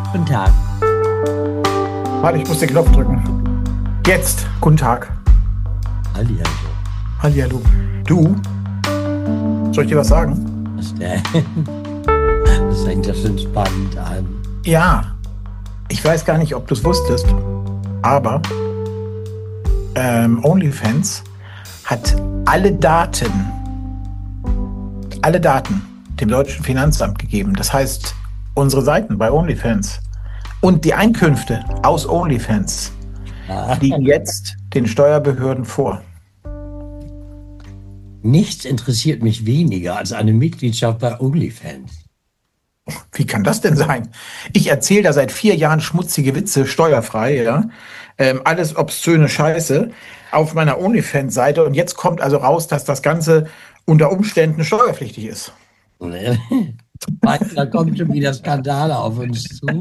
Guten Tag. Warte, ich muss den Knopf drücken. Jetzt, guten Tag. Hallihallo. Hallihallo. Du, soll ich dir was sagen? Was denn? Das fängt ja schon spannend an. Ja, ich weiß gar nicht, ob du es wusstest, aber OnlyFans hat alle Daten dem deutschen Finanzamt gegeben. Das heißt, unsere Seiten bei OnlyFans und die Einkünfte aus OnlyFans liegen jetzt den Steuerbehörden vor. Nichts interessiert mich weniger als eine Mitgliedschaft bei OnlyFans. Wie kann das denn sein? Ich erzähle da seit 4 Jahren schmutzige Witze, steuerfrei, ja. Alles obszöne Scheiße auf meiner OnlyFans-Seite. Und jetzt kommt also raus, dass das Ganze unter Umständen steuerpflichtig ist. Da kommt schon wieder Skandale auf uns zu.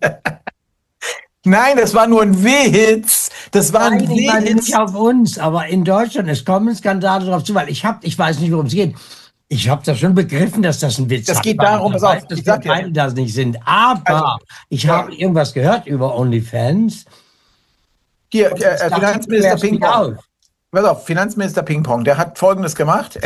Nein, das war nur ein Witz. Das war ein Witz. Ich meine nicht auf uns, aber in Deutschland, es kommen Skandale drauf zu, weil ich weiß nicht, worum es geht. Ich habe das schon begriffen, dass das ein Witz ist. Das geht darum, dass wir beide das nicht sind. Aber ich habe irgendwas gehört über OnlyFans. Hier, Finanzminister Ping-Pong. Pass auf, Finanzminister Ping-Pong, der hat Folgendes gemacht.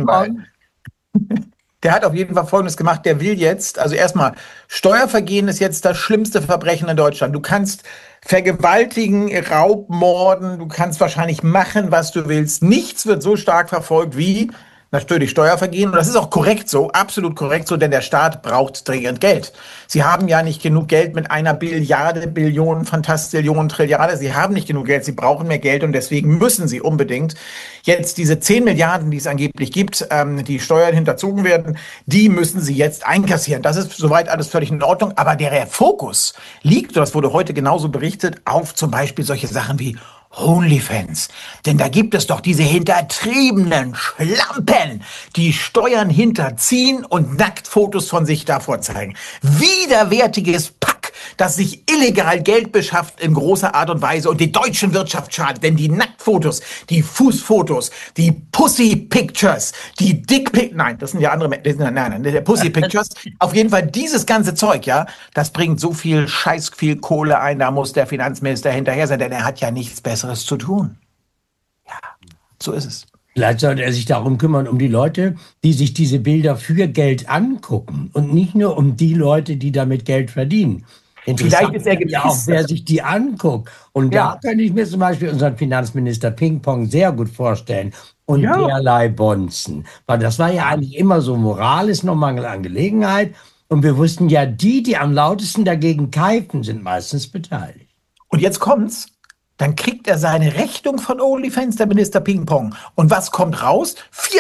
Der hat auf jeden Fall Folgendes gemacht. Der will jetzt, also erstmal, Steuervergehen ist jetzt das schlimmste Verbrechen in Deutschland. Du kannst vergewaltigen, Raubmorden, du kannst wahrscheinlich machen, was du willst. Nichts wird so stark verfolgt wie natürlich Steuervergehen. Und das ist auch korrekt so, absolut korrekt so, denn der Staat braucht dringend Geld. Sie haben ja nicht genug Geld mit einer Billiarde, Billionen, Fantastillionen, Trilliarde. Sie haben nicht genug Geld, sie brauchen mehr Geld und deswegen müssen sie unbedingt jetzt diese 10 Milliarden, die es angeblich gibt, die Steuern hinterzogen werden, die müssen sie jetzt einkassieren. Das ist soweit alles völlig in Ordnung, aber der Fokus liegt, das wurde heute genauso berichtet, auf zum Beispiel solche Sachen wie OnlyFans. Denn da gibt es doch diese hintertriebenen Schlampen, die Steuern hinterziehen und Nacktfotos von sich davor zeigen. Widerwärtiges Pack, das sich illegal Geld beschafft in großer Art und Weise und die deutschen Wirtschaft schadet. Denn die Nacktfotos, die Fußfotos, die Pussy Pictures, die Dickpic, nein, das sind ja andere, nein, der Pussy Pictures, auf jeden Fall dieses ganze Zeug, ja, das bringt so viel viel Kohle ein, da muss der Finanzminister hinterher sein, denn er hat ja nichts Besseres zu tun. Ja, so ist es. Vielleicht sollte er sich darum kümmern, um die Leute, die sich diese Bilder für Geld angucken und nicht nur um die Leute, die damit Geld verdienen. Vielleicht ist er ja auch, wer sich die anguckt. Und da könnte ich mir zum Beispiel unseren Finanzminister Ping-Pong sehr gut vorstellen. Und derlei Bonzen. Weil das war ja eigentlich immer so, Moral ist noch Mangel an Gelegenheit. Und wir wussten ja, die am lautesten dagegen keifen, sind meistens beteiligt. Und jetzt kommt's. Dann kriegt er seine Rechnung von OnlyFans, der Minister Ping-Pong. Und was kommt raus?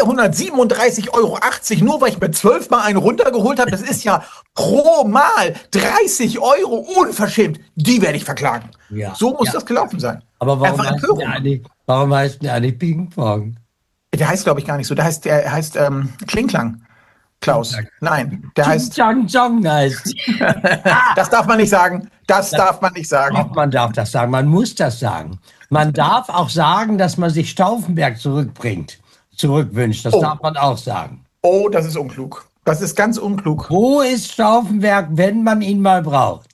437,80 €, nur weil ich mir 12 Mal einen runtergeholt habe. Das ist ja pro Mal 30 €, unverschämt. Die werde ich verklagen. Ja, so muss das gelaufen sein. Aber warum heißt der eigentlich Ping-Pong? Der heißt, glaube ich, gar nicht so. Der heißt Klingklang. Klaus. Nein, der heißt... Chong heißt. Das darf man nicht sagen. Das darf man nicht sagen. Doch, man darf das sagen. Man muss das sagen. Man darf auch sagen, dass man sich Stauffenberg zurückwünscht. Das darf man auch sagen. Oh, das ist unklug. Das ist ganz unklug. Wo ist Stauffenberg, wenn man ihn mal braucht?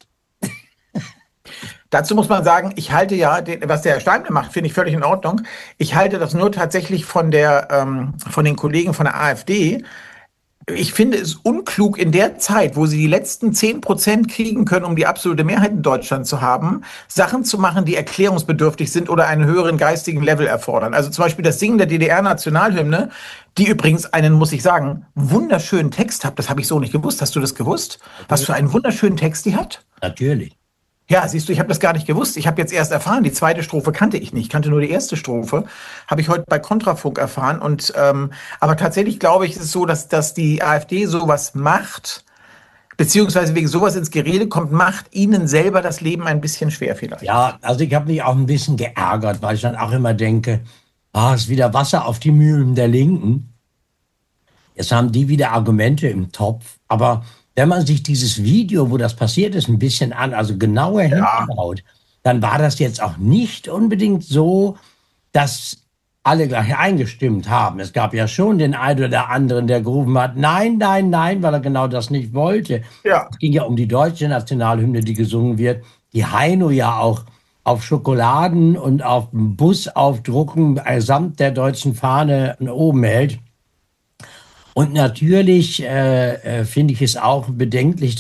Dazu muss man sagen, ich halte ja, was der Herr Steimle macht, finde ich völlig in Ordnung. Ich halte das nur tatsächlich von den Kollegen von der AfD. Ich finde es unklug in der Zeit, wo sie die letzten 10% kriegen können, um die absolute Mehrheit in Deutschland zu haben, Sachen zu machen, die erklärungsbedürftig sind oder einen höheren geistigen Level erfordern. Also zum Beispiel das Singen der DDR-Nationalhymne, die übrigens einen, muss ich sagen, wunderschönen Text hat. Das habe ich so nicht gewusst. Hast du das gewusst? Was für einen wunderschönen Text die hat? Natürlich. Ja, siehst du, ich habe das gar nicht gewusst. Ich habe jetzt erst erfahren, die zweite Strophe kannte ich nicht. Ich kannte nur die erste Strophe. Habe ich heute bei Kontrafunk erfahren. Und aber tatsächlich glaube ich, ist es so, dass die AfD sowas macht, beziehungsweise wegen sowas ins Gerede kommt, macht ihnen selber das Leben ein bisschen schwer vielleicht. Ja, also ich habe mich auch ein bisschen geärgert, weil ich dann auch immer denke, es ist wieder Wasser auf die Mühlen der Linken. Jetzt haben die wieder Argumente im Topf, aber wenn man sich dieses Video, wo das passiert ist, ein bisschen also genauer hinschaut, dann war das jetzt auch nicht unbedingt so, dass alle gleich eingestimmt haben. Es gab ja schon den einen oder anderen, der gerufen hat, nein, nein, nein, weil er genau das nicht wollte. Ja. Es ging ja um die deutsche Nationalhymne, die gesungen wird, die Heino ja auch auf Schokoladen und auf dem Bus aufdrucken, samt der deutschen Fahne oben hält. Und natürlich finde ich es auch bedenklich,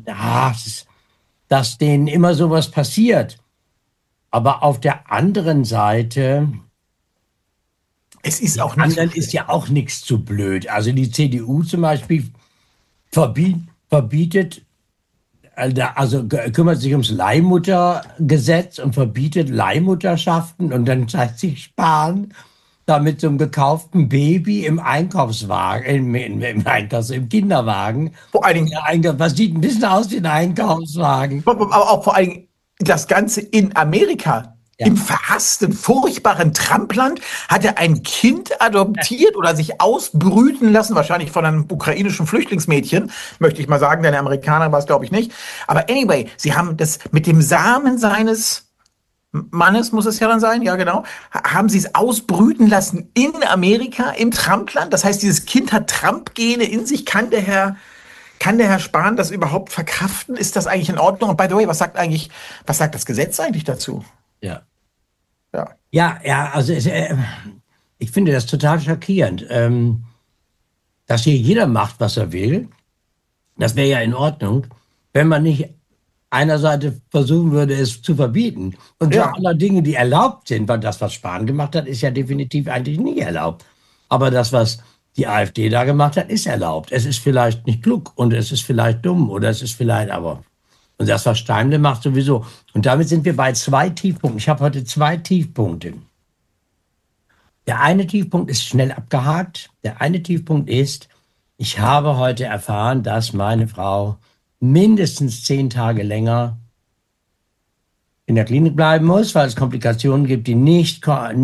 dass denen immer sowas passiert. Aber auf der anderen Seite, Es ist den auch nicht so anderen schlimm. ist ja auch nichts zu blöd. Also die CDU zum Beispiel verbietet, kümmert sich ums Leihmuttergesetz und verbietet Leihmutterschaften und dann zeigt sich Spahn da mit so einem gekauften Baby im Einkaufswagen, im Kinderwagen. Vor allen Dingen, Was sieht ein bisschen aus wie ein Einkaufswagen? aber auch vor allen Dingen das Ganze in Amerika. Ja. Im verhassten, furchtbaren Trumpland hat er ein Kind adoptiert oder sich ausbrüten lassen, wahrscheinlich von einem ukrainischen Flüchtlingsmädchen, möchte ich mal sagen, denn der Amerikaner war es, glaube ich, nicht. Aber anyway, sie haben das mit dem Samen seines Mannes, muss es ja dann sein, ja genau, haben sie es ausbrüten lassen in Amerika, im Trumpland. Das heißt, dieses Kind hat Trump-Gene in sich. Kann der Herr Spahn das überhaupt verkraften? Ist das eigentlich in Ordnung? Und by the way, was sagt das Gesetz eigentlich dazu? Ja. Ja. Ja, also ich finde das total schockierend, dass hier jeder macht, was er will. Das wäre ja in Ordnung, wenn man nicht einerseits versuchen würde, es zu verbieten. Und für Ja. alle Dinge, die erlaubt sind, weil das, was Spahn gemacht hat, ist ja definitiv eigentlich nie erlaubt. Aber das, was die AfD da gemacht hat, ist erlaubt. Es ist vielleicht nicht klug und es ist vielleicht dumm oder es ist vielleicht aber. Und das, was Steimle macht, sowieso. Und damit sind wir bei 2 Tiefpunkten. Ich habe heute 2 Tiefpunkte. Der eine Tiefpunkt ist schnell abgehakt. Der eine Tiefpunkt ist, ich habe heute erfahren, dass meine Frau mindestens 10 Tage länger in der Klinik bleiben muss, weil es Komplikationen gibt, die nicht,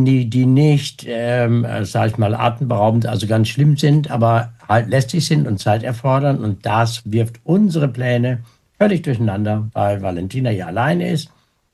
sag ich mal, atemberaubend, also ganz schlimm sind, aber halt lästig sind und Zeit erfordern. Und das wirft unsere Pläne völlig durcheinander, weil Valentina hier alleine ist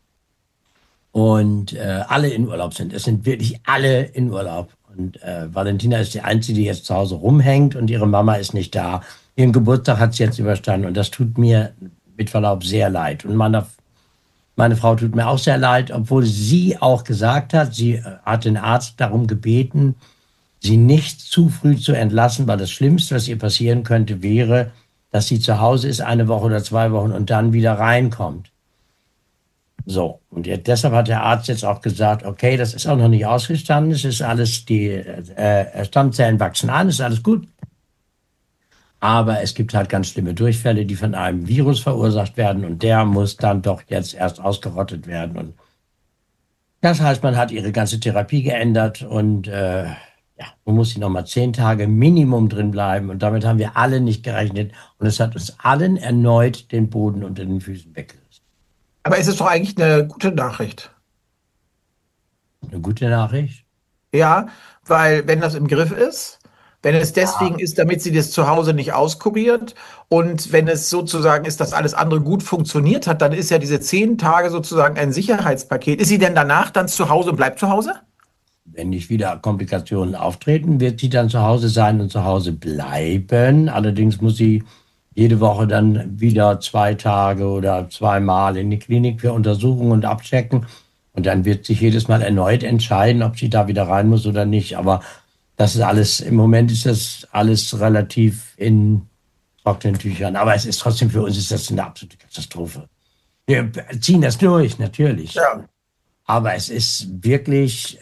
und alle in Urlaub sind. Es sind wirklich alle in Urlaub. Und Valentina ist die Einzige, die jetzt zu Hause rumhängt und ihre Mama ist nicht da. Ihren Geburtstag hat sie jetzt überstanden und das tut mir mit Verlaub sehr leid. Und meine Frau tut mir auch sehr leid, obwohl sie auch gesagt hat, sie hat den Arzt darum gebeten, sie nicht zu früh zu entlassen, weil das Schlimmste, was ihr passieren könnte, wäre, dass sie zu Hause ist, 1 Woche oder 2 Wochen und dann wieder reinkommt. So, und deshalb hat der Arzt jetzt auch gesagt, okay, das ist auch noch nicht ausgestanden, es ist alles, die Stammzellen wachsen an, ist alles gut. Aber es gibt halt ganz schlimme Durchfälle, die von einem Virus verursacht werden und der muss dann doch jetzt erst ausgerottet werden. Und das heißt, man hat ihre ganze Therapie geändert und man muss sie nochmal 10 Tage Minimum drin bleiben und damit haben wir alle nicht gerechnet und es hat uns allen erneut den Boden unter den Füßen weggerissen. Aber es ist doch eigentlich eine gute Nachricht. Eine gute Nachricht? Ja, weil wenn das im Griff ist, wenn es Ja. deswegen ist, damit sie das zu Hause nicht auskuriert und wenn es sozusagen ist, dass alles andere gut funktioniert hat, dann ist ja diese 10 Tage sozusagen ein Sicherheitspaket. Ist sie denn danach dann zu Hause und bleibt zu Hause? Wenn nicht wieder Komplikationen auftreten, wird sie dann zu Hause sein und zu Hause bleiben. Allerdings muss sie jede Woche dann wieder 2 Tage oder 2-mal in die Klinik für Untersuchungen und Abchecken. Und dann wird sich jedes Mal erneut entscheiden, ob sie da wieder rein muss oder nicht. Aber das ist alles, im Moment ist das alles relativ in trockenen Tüchern. Aber es ist trotzdem für uns ist das eine absolute Katastrophe. Wir ziehen das durch, natürlich. Ja. Aber es ist wirklich,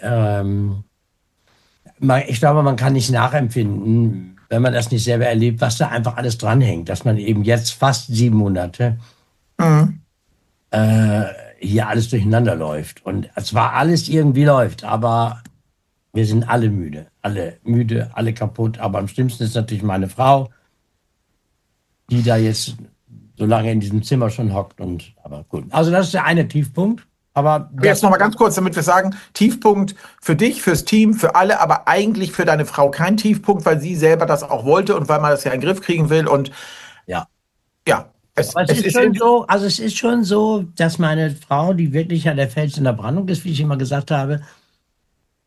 ich glaube, man kann nicht nachempfinden, wenn man das nicht selber erlebt, was da einfach alles dranhängt, dass man eben jetzt fast 7 Monate Mhm. hier alles durcheinander läuft. Und zwar alles irgendwie läuft, aber wir sind alle müde, alle kaputt. Aber am schlimmsten ist natürlich meine Frau, die da jetzt so lange in diesem Zimmer schon hockt. Aber gut. Also das ist der eine Tiefpunkt. Aber Jetzt noch mal ganz kurz, damit wir sagen, Tiefpunkt für dich, fürs Team, für alle, aber eigentlich für deine Frau kein Tiefpunkt, weil sie selber das auch wollte und weil man das ja in den Griff kriegen will. Und ja. ja, Es ist schon so, also es ist schon so, dass meine Frau, die wirklich ja der Fels in der Brandung ist, wie ich immer gesagt habe,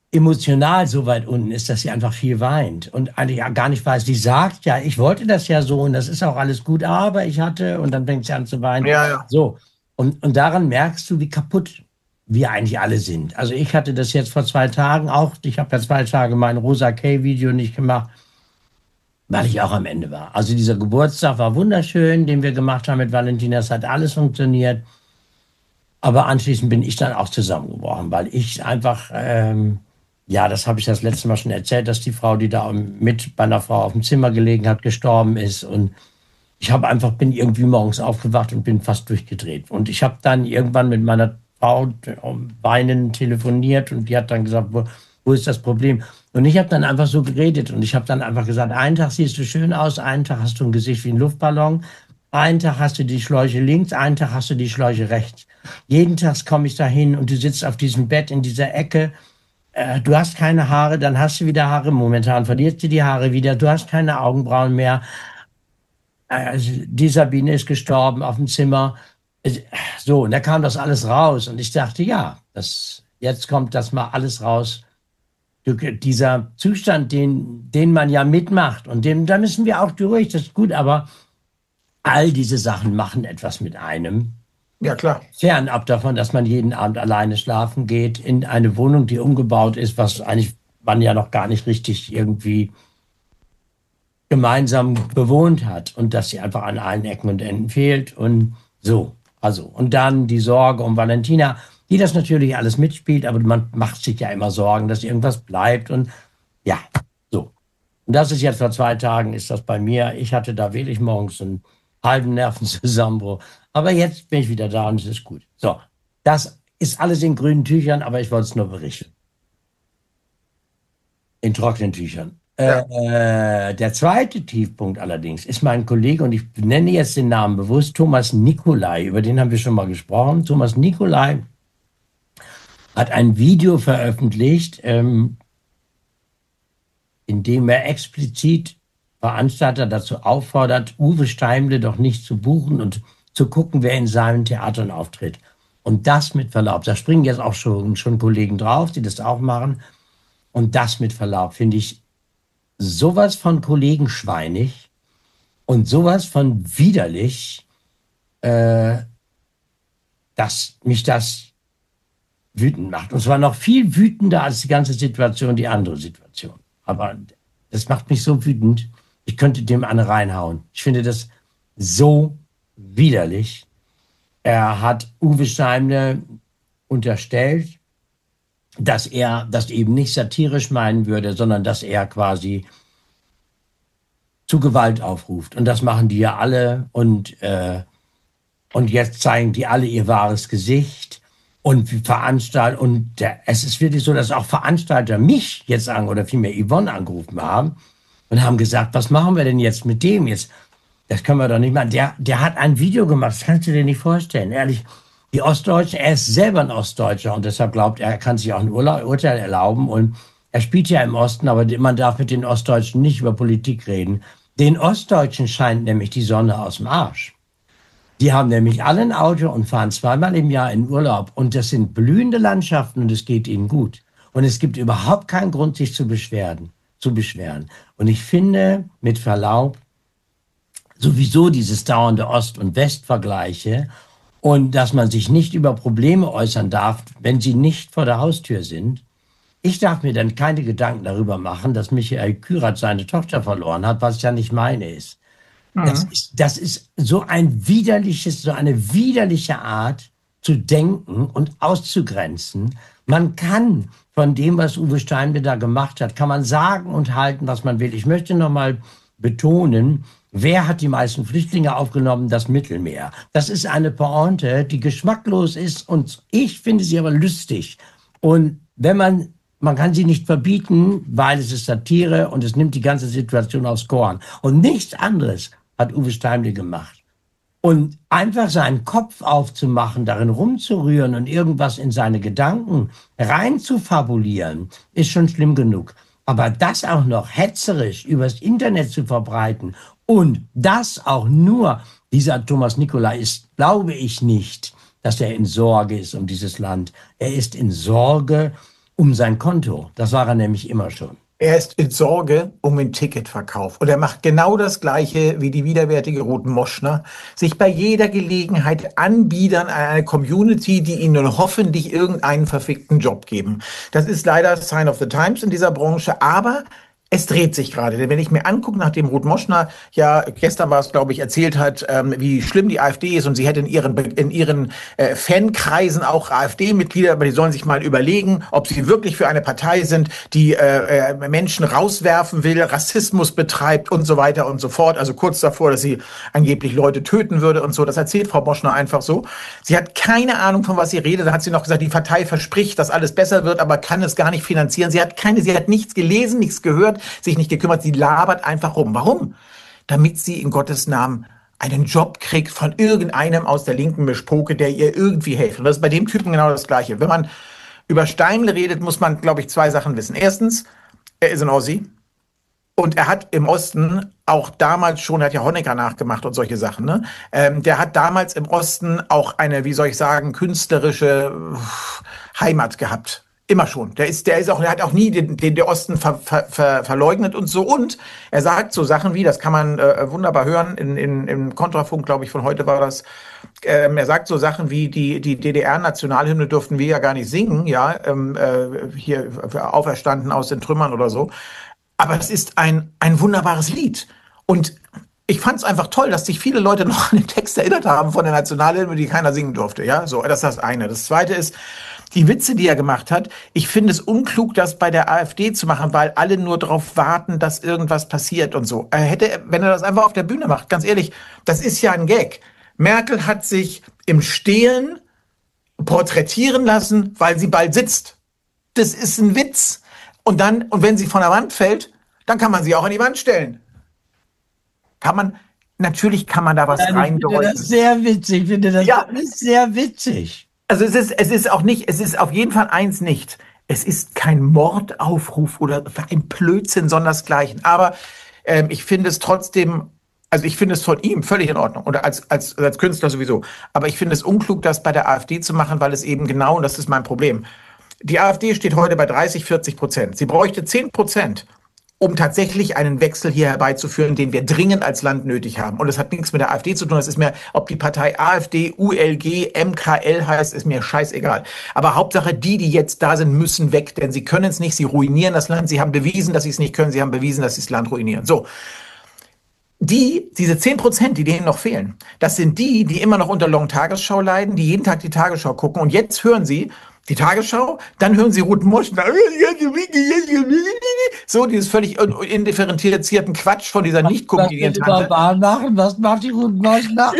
emotional so weit unten ist, dass sie einfach viel weint und eigentlich gar nicht weiß. Sie sagt ja, ich wollte das ja so und das ist auch alles gut, aber ich hatte, und dann fängt sie an zu weinen. Ja, ja. So. Und daran merkst du, wie kaputt wir eigentlich alle sind. Also ich hatte das jetzt vor 2 Tagen auch. Ich habe ja 2 Tage mein Rosa K-Video nicht gemacht, weil ich auch am Ende war. Also dieser Geburtstag war wunderschön, den wir gemacht haben mit Valentina. Es hat alles funktioniert. Aber anschließend bin ich dann auch zusammengebrochen, weil ich einfach, ja, das habe ich das letzte Mal schon erzählt, dass die Frau, die da mit bei einer Frau auf dem Zimmer gelegen hat, gestorben ist. Und ich habe einfach, bin irgendwie morgens aufgewacht und bin fast durchgedreht. Und ich habe dann irgendwann mit meiner Frau weinend telefoniert und die hat dann gesagt, wo ist das Problem? Und ich habe dann einfach so geredet und ich habe dann einfach gesagt, einen Tag siehst du schön aus, einen Tag hast du ein Gesicht wie ein Luftballon, einen Tag hast du die Schläuche links, einen Tag hast du die Schläuche rechts. Jeden Tag komme ich dahin und du sitzt auf diesem Bett in dieser Ecke. Du hast keine Haare, dann hast du wieder Haare. Momentan verlierst du die Haare wieder. Du hast keine Augenbrauen mehr. Also, die Sabine ist gestorben auf dem Zimmer. So, und da kam das alles raus. Und ich dachte, ja, jetzt kommt das mal alles raus. Dieser Zustand, den man ja mitmacht. Und da müssen wir auch durch. Das ist gut, aber all diese Sachen machen etwas mit einem. Ja, klar. Fernab davon, dass man jeden Abend alleine schlafen geht, in eine Wohnung, die umgebaut ist, was eigentlich man ja noch gar nicht richtig irgendwie gemeinsam bewohnt hat und dass sie einfach an allen Ecken und Enden fehlt und so. Also, und dann die Sorge um Valentina, die das natürlich alles mitspielt, aber man macht sich ja immer Sorgen, dass irgendwas bleibt und ja, so. Und das ist jetzt vor 2 Tagen, ist das bei mir. Ich hatte da wirklich morgens einen halben Nervenzusammenbruch. Aber jetzt bin ich wieder da und es ist gut. So, das ist alles in grünen Tüchern, aber ich wollte es nur berichten. In trockenen Tüchern. Ja. Der zweite Tiefpunkt allerdings ist mein Kollege, und ich nenne jetzt den Namen bewusst, Thomas Nicolai, über den haben wir schon mal gesprochen. Thomas Nicolai hat ein Video veröffentlicht, in dem er explizit Veranstalter dazu auffordert, Uwe Steimle doch nicht zu buchen und zu gucken, wer in seinen Theatern auftritt. Und das mit Verlaub. Da springen jetzt auch schon Kollegen drauf, die das auch machen. Und das mit Verlaub finde ich sowas von kollegenschweinig und sowas von widerlich, dass mich das wütend macht. Und zwar noch viel wütender als die ganze Situation, die andere Situation. Aber das macht mich so wütend, ich könnte dem eine reinhauen. Ich finde das so widerlich. Er hat Uwe Steimle unterstellt, dass er das eben nicht satirisch meinen würde, sondern dass er quasi zu Gewalt aufruft. Und das machen die ja alle. Und jetzt zeigen die alle ihr wahres Gesicht und veranstalten. Und es ist wirklich so, dass auch Veranstalter mich jetzt oder vielmehr Yvonne angerufen haben und haben gesagt, was machen wir denn jetzt mit dem jetzt? Das können wir doch nicht machen. Der hat ein Video gemacht, das kannst du dir nicht vorstellen. Ehrlich, die Ostdeutschen, er ist selber ein Ostdeutscher und deshalb glaubt er, kann sich auch ein Urteil erlauben. Und er spielt ja im Osten, aber man darf mit den Ostdeutschen nicht über Politik reden. Den Ostdeutschen scheint nämlich die Sonne aus dem Arsch. Die haben nämlich alle ein Auto und fahren 2-mal im Jahr in Urlaub. Und das sind blühende Landschaften und es geht ihnen gut. Und es gibt überhaupt keinen Grund, sich zu beschweren. Und ich finde, mit Verlaub, sowieso dieses dauernde Ost- und Westvergleiche und dass man sich nicht über Probleme äußern darf, wenn sie nicht vor der Haustür sind. Ich darf mir dann keine Gedanken darüber machen, dass Michael Kürat seine Tochter verloren hat, was ja nicht meine ist. Das ist so eine widerliche Art zu denken und auszugrenzen. Man kann von dem, was Uwe Steimle da gemacht hat, kann man sagen und halten, was man will. Ich möchte noch mal betonen, wer hat die meisten Flüchtlinge aufgenommen? Das Mittelmeer. Das ist eine Pointe, die geschmacklos ist und ich finde sie aber lustig. Und wenn man kann sie nicht verbieten, weil es ist Satire und es nimmt die ganze Situation aufs Korn. Und nichts anderes hat Uwe Steimle gemacht. Und einfach seinen Kopf aufzumachen, darin rumzurühren und irgendwas in seine Gedanken reinzufabulieren, ist schon schlimm genug. Aber das auch noch hetzerisch übers Internet zu verbreiten und das auch nur, dieser Thomas Nicolai ist, glaube ich nicht, dass er in Sorge ist um dieses Land. Er ist in Sorge Um sein Konto. Das war er nämlich immer schon. Er ist in Sorge um den Ticketverkauf. Und er macht genau das Gleiche wie die widerwärtige Ruth Moschner. Sich bei jeder Gelegenheit anbiedern an eine Community, die ihnen hoffentlich irgendeinen verfickten Job geben. Das ist leider Sign of the Times in dieser Branche. Aber es dreht sich gerade, denn wenn ich mir angucke, nachdem Ruth Moschner ja gestern war es, glaube ich, erzählt hat, wie schlimm die AfD ist und sie hätte in ihren Fankreisen auch AfD-Mitglieder, aber die sollen sich mal überlegen, ob sie wirklich für eine Partei sind, die Menschen rauswerfen will, Rassismus betreibt und so weiter und so fort. Also kurz davor, dass sie angeblich Leute töten würde und so. Das erzählt Frau Moschner einfach so. Sie hat keine Ahnung, von was sie redet. Da hat sie noch gesagt, die Partei verspricht, dass alles besser wird, aber kann es gar nicht finanzieren. Sie hat nichts gelesen, nichts gehört, sich nicht gekümmert, sie labert einfach rum. Warum? Damit sie in Gottes Namen einen Job kriegt von irgendeinem aus der linken Mischpoke, der ihr irgendwie hilft. Und das ist bei dem Typen genau das Gleiche. Wenn man über Steimle redet, muss man, glaube ich, 2 Sachen wissen. Erstens, er ist ein Ossi und er hat im Osten auch damals schon, er hat ja Honecker nachgemacht und solche Sachen, ne? Der hat damals im Osten auch eine, wie soll ich sagen, künstlerische Heimat gehabt. Immer schon. Der hat auch nie den Osten verleugnet und so. Und er sagt so Sachen wie, das kann man wunderbar hören, im Kontrafunk, glaube ich, von heute war das. Er sagt so Sachen wie, die DDR-Nationalhymne durften wir ja gar nicht singen, ja, hier auferstanden aus den Trümmern oder so. Aber es ist ein wunderbares Lied. Und ich fand es einfach toll, dass sich viele Leute noch an den Text erinnert haben von der Nationalhymne, die keiner singen durfte. Ja, so, das ist das eine. Das zweite ist, die Witze, die er gemacht hat. Ich finde es unklug, das bei der AfD zu machen, weil alle nur darauf warten, dass irgendwas passiert und so. Wenn er das einfach auf der Bühne macht, ganz ehrlich, das ist ja ein Gag. Merkel hat sich im Stehen porträtieren lassen, weil sie bald sitzt. Das ist ein Witz. Und wenn sie von der Wand fällt, dann kann man sie auch an die Wand stellen. Natürlich kann man da was reindeuten. Ich finde das sehr witzig. Ich finde das alles sehr witzig. Also es ist auf jeden Fall eins nicht. Es ist kein Mordaufruf oder ein Blödsinn, sondersgleichen. Aber ich finde es trotzdem, also ich finde es von ihm völlig in Ordnung. Oder als Künstler sowieso. Aber ich finde es unklug, das bei der AfD zu machen, weil es eben genau, und das ist mein Problem. Die AfD steht heute bei 30-40%. Sie bräuchte 10%. Um tatsächlich einen Wechsel hier herbeizuführen, den wir dringend als Land nötig haben. Und das hat nichts mit der AfD zu tun. Das ist mir, ob die Partei AfD, ULG, MKL heißt, ist mir scheißegal. Aber Hauptsache, die jetzt da sind, müssen weg, denn sie können es nicht. Sie ruinieren das Land. Sie haben bewiesen, dass sie es nicht können. Sie haben bewiesen, dass sie das Land ruinieren. So. Diese 10%, die denen noch fehlen, das sind die immer noch unter Long-Tagesschau leiden, die jeden Tag die Tagesschau gucken. Und jetzt hören sie die Tagesschau, dann hören sie Ruth Moschner, so dieses völlig indifferenzierten Quatsch von dieser Nicht-Comedian-Tante. Was macht die Ruth Moschner?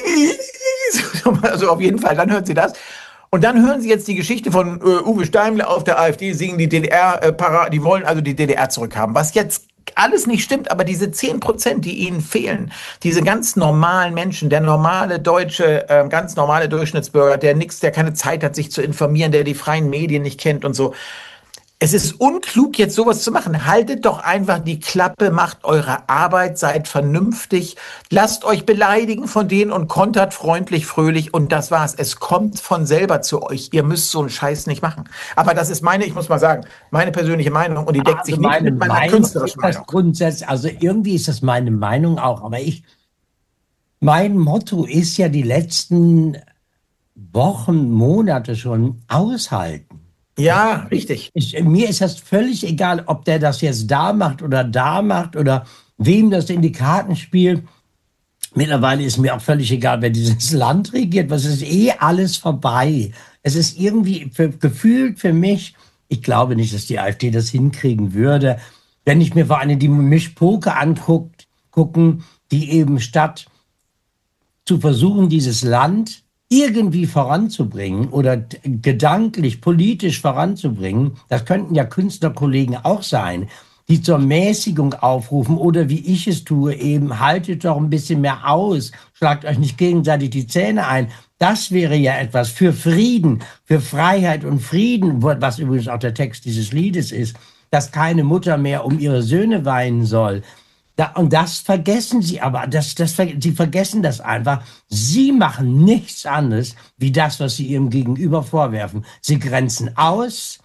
Also auf jeden Fall, dann hören sie das. Und dann hören sie jetzt die Geschichte von Uwe Steimle auf der AfD singen, die DDR, die wollen also die DDR zurückhaben. Was jetzt alles nicht stimmt, aber diese 10%, die ihnen fehlen, diese ganz normalen Menschen, der normale Deutsche, ganz normale Durchschnittsbürger, der keine Zeit hat, sich zu informieren, der die freien Medien nicht kennt und so. Es ist unklug, jetzt sowas zu machen. Haltet doch einfach die Klappe, macht eure Arbeit, seid vernünftig, lasst euch beleidigen von denen und kontert freundlich, fröhlich und das war's. Es kommt von selber zu euch. Ihr müsst so einen Scheiß nicht machen. Aber das ist ich muss mal sagen, meine persönliche Meinung und die deckt sich nicht mit meiner künstlerischen Meinung. Grundsätzlich, also irgendwie ist das meine Meinung auch, aber mein Motto ist ja die letzten Wochen, Monate schon aushalten. Ja, richtig. Mir ist das völlig egal, ob der das jetzt da macht oder wem das in die Karten spielt. Mittlerweile ist mir auch völlig egal, wer dieses Land regiert, was ist alles vorbei. Es ist irgendwie gefühlt für mich, ich glaube nicht, dass die AfD das hinkriegen würde, wenn ich mir vor allem die Mischpoke gucken, die eben statt zu versuchen, dieses Land irgendwie voranzubringen oder gedanklich, politisch voranzubringen, das könnten ja Künstlerkollegen auch sein, die zur Mäßigung aufrufen oder wie ich es tue, eben haltet doch ein bisschen mehr aus, schlagt euch nicht gegenseitig die Zähne ein. Das wäre ja etwas für Frieden, für Freiheit und Frieden, was übrigens auch der Text dieses Liedes ist, dass keine Mutter mehr um ihre Söhne weinen soll. Und das vergessen sie aber, sie vergessen das einfach. Sie machen nichts anderes, wie das, was sie ihrem Gegenüber vorwerfen. Sie grenzen aus,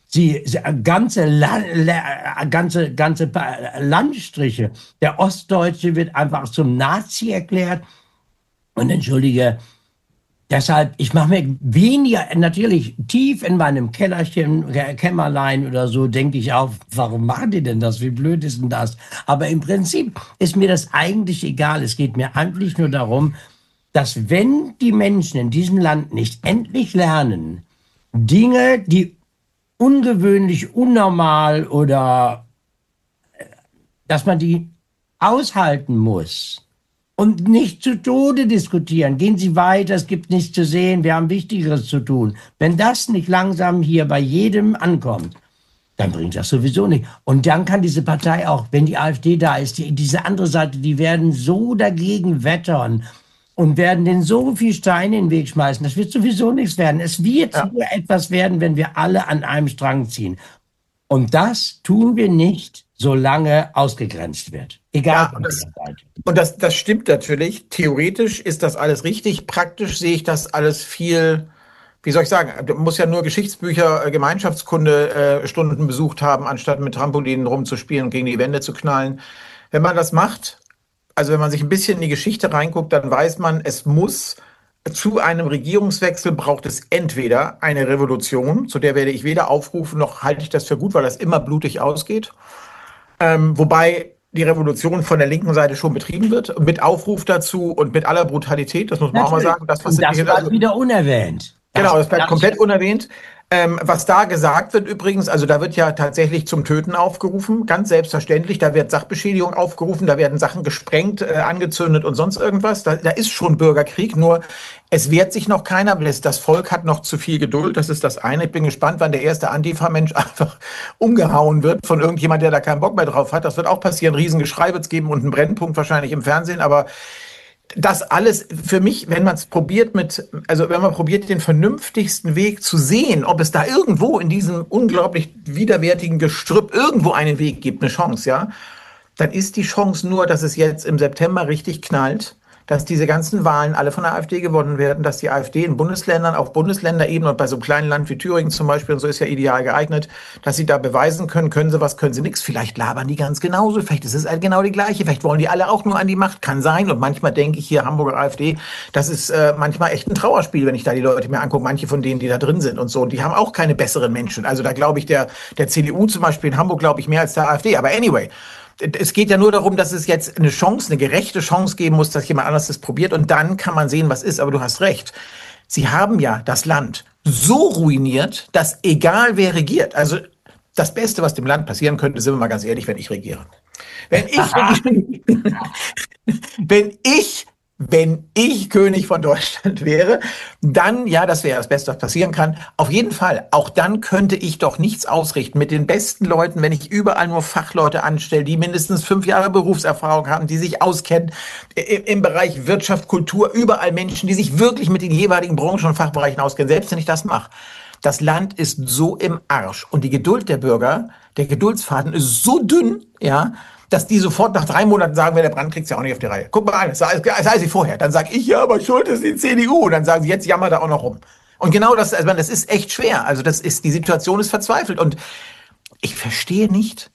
ganze Landstriche. Der Ostdeutsche wird einfach zum Nazi erklärt. Und entschuldige, deshalb, ich mache mir weniger, natürlich tief in meinem Kämmerlein oder so, denke ich auch, warum machen die denn das? Wie blöd ist denn das? Aber im Prinzip ist mir das eigentlich egal. Es geht mir eigentlich nur darum, dass wenn die Menschen in diesem Land nicht endlich lernen, Dinge, die ungewöhnlich, unnormal oder dass man die aushalten muss und nicht zu Tode diskutieren. Gehen Sie weiter, es gibt nichts zu sehen, wir haben Wichtigeres zu tun. Wenn das nicht langsam hier bei jedem ankommt, dann bringt das sowieso nicht. Und dann kann diese Partei auch, wenn die AfD da ist, diese andere Seite, die werden so dagegen wettern und werden denen so viel Steine in den Weg schmeißen. Das wird sowieso nichts werden. Es wird nur etwas werden, wenn wir alle an einem Strang ziehen. Und das tun wir nicht, solange ausgegrenzt wird. Egal von welcher Seite. Und das stimmt natürlich. Theoretisch ist das alles richtig. Praktisch sehe ich das alles viel, wie soll ich sagen, du musst ja nur Geschichtsbücher, Gemeinschaftskunde Stunden besucht haben, anstatt mit Trampolinen rumzuspielen und gegen die Wände zu knallen. Wenn man das macht, also wenn man sich ein bisschen in die Geschichte reinguckt, dann weiß man, es muss zu einem Regierungswechsel braucht es entweder eine Revolution, zu der werde ich weder aufrufen, noch halte ich das für gut, weil das immer blutig ausgeht. Wobei die Revolution von der linken Seite schon betrieben wird, mit Aufruf dazu und mit aller Brutalität, das muss man auch mal sagen. Das bleibt wieder unerwähnt. Genau, das bleibt komplett unerwähnt. Was da gesagt wird übrigens, also da wird ja tatsächlich zum Töten aufgerufen, ganz selbstverständlich. Da wird Sachbeschädigung aufgerufen, da werden Sachen gesprengt, angezündet und sonst irgendwas. Da ist schon Bürgerkrieg, nur es wehrt sich noch keiner. Das Volk hat noch zu viel Geduld, das ist das eine. Ich bin gespannt, wann der erste Antifa-Mensch einfach umgehauen wird von irgendjemand, der da keinen Bock mehr drauf hat. Das wird auch passieren, Riesengeschrei wird es geben und einen Brennpunkt wahrscheinlich im Fernsehen, aber das alles für mich, wenn man es probiert wenn man probiert, den vernünftigsten Weg zu sehen, ob es da irgendwo in diesem unglaublich widerwärtigen Gestrüpp irgendwo einen Weg gibt, eine Chance, ja, dann ist die Chance nur, dass es jetzt im September richtig knallt, dass diese ganzen Wahlen alle von der AfD gewonnen werden, dass die AfD in Bundesländern, auf Bundesländerebene und bei so einem kleinen Land wie Thüringen zum Beispiel, und so ist ja ideal geeignet, dass sie da beweisen können sie was, können sie nichts. Vielleicht labern die ganz genauso, vielleicht ist es halt genau die gleiche, vielleicht wollen die alle auch nur an die Macht, kann sein. Und manchmal denke ich hier, Hamburger AfD, das ist manchmal echt ein Trauerspiel, wenn ich da die Leute mir angucke, manche von denen, die da drin sind und so. Und die haben auch keine besseren Menschen. Also da glaube ich, der CDU zum Beispiel in Hamburg, glaube ich, mehr als der AfD. Aber anyway, es geht ja nur darum, dass es jetzt eine Chance, eine gerechte Chance geben muss, dass jemand anderes das probiert und dann kann man sehen, was ist. Aber du hast recht. Sie haben ja das Land so ruiniert, dass egal wer regiert, also das Beste, was dem Land passieren könnte, sind wir mal ganz ehrlich, wenn ich regiere. Wenn ich König von Deutschland wäre, dann, ja, das wäre das Beste, was passieren kann. Auf jeden Fall, auch dann könnte ich doch nichts ausrichten mit den besten Leuten, wenn ich überall nur Fachleute anstelle, die mindestens 5 Jahre Berufserfahrung haben, die sich auskennen im Bereich Wirtschaft, Kultur, überall Menschen, die sich wirklich mit den jeweiligen Branchen und Fachbereichen auskennen, selbst wenn ich das mache. Das Land ist so im Arsch und die Geduld der Bürger, der Geduldsfaden ist so dünn, ja, dass die sofort nach 3 Monaten sagen, wer der Brand kriegt's ja auch nicht auf die Reihe. Guck mal an, das sei sie vorher. Dann sage ich, ja, aber schuld ist die CDU. Und dann sagen sie, jetzt jammert er auch noch rum. Und genau das, also das ist echt schwer. Also die Situation ist verzweifelt. Und ich verstehe nicht,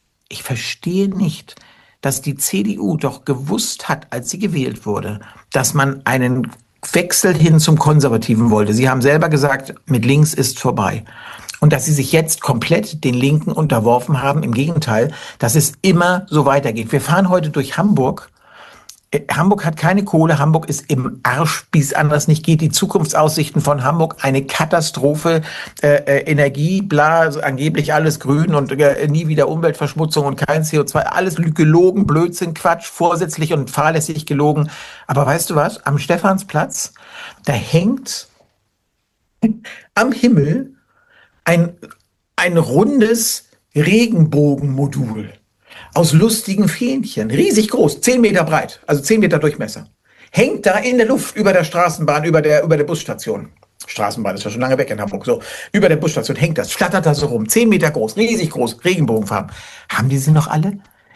dass die CDU doch gewusst hat, als sie gewählt wurde, dass man einen Wechsel hin zum Konservativen wollte. Sie haben selber gesagt, mit links ist vorbei. Und dass sie sich jetzt komplett den Linken unterworfen haben. Im Gegenteil, dass es immer so weitergeht. Wir fahren heute durch Hamburg. Hamburg hat keine Kohle. Hamburg ist im Arsch, wie es anders nicht geht. Die Zukunftsaussichten von Hamburg, eine Katastrophe. Energie, bla, also angeblich alles grün und nie wieder Umweltverschmutzung und kein CO2. Alles gelogen, Blödsinn, Quatsch, vorsätzlich und fahrlässig gelogen. Aber weißt du was? Am Stephansplatz, da hängt am Himmel ein rundes Regenbogenmodul aus lustigen Fähnchen, riesig groß, 10 Meter breit, also 10 Meter Durchmesser, hängt da in der Luft über der Straßenbahn, über der Busstation. Straßenbahn ist ja schon lange weg in Hamburg, so, über der Busstation hängt das, flattert da so rum, 10 Meter groß, riesig groß, Regenbogenfarben. Haben die sie noch alle?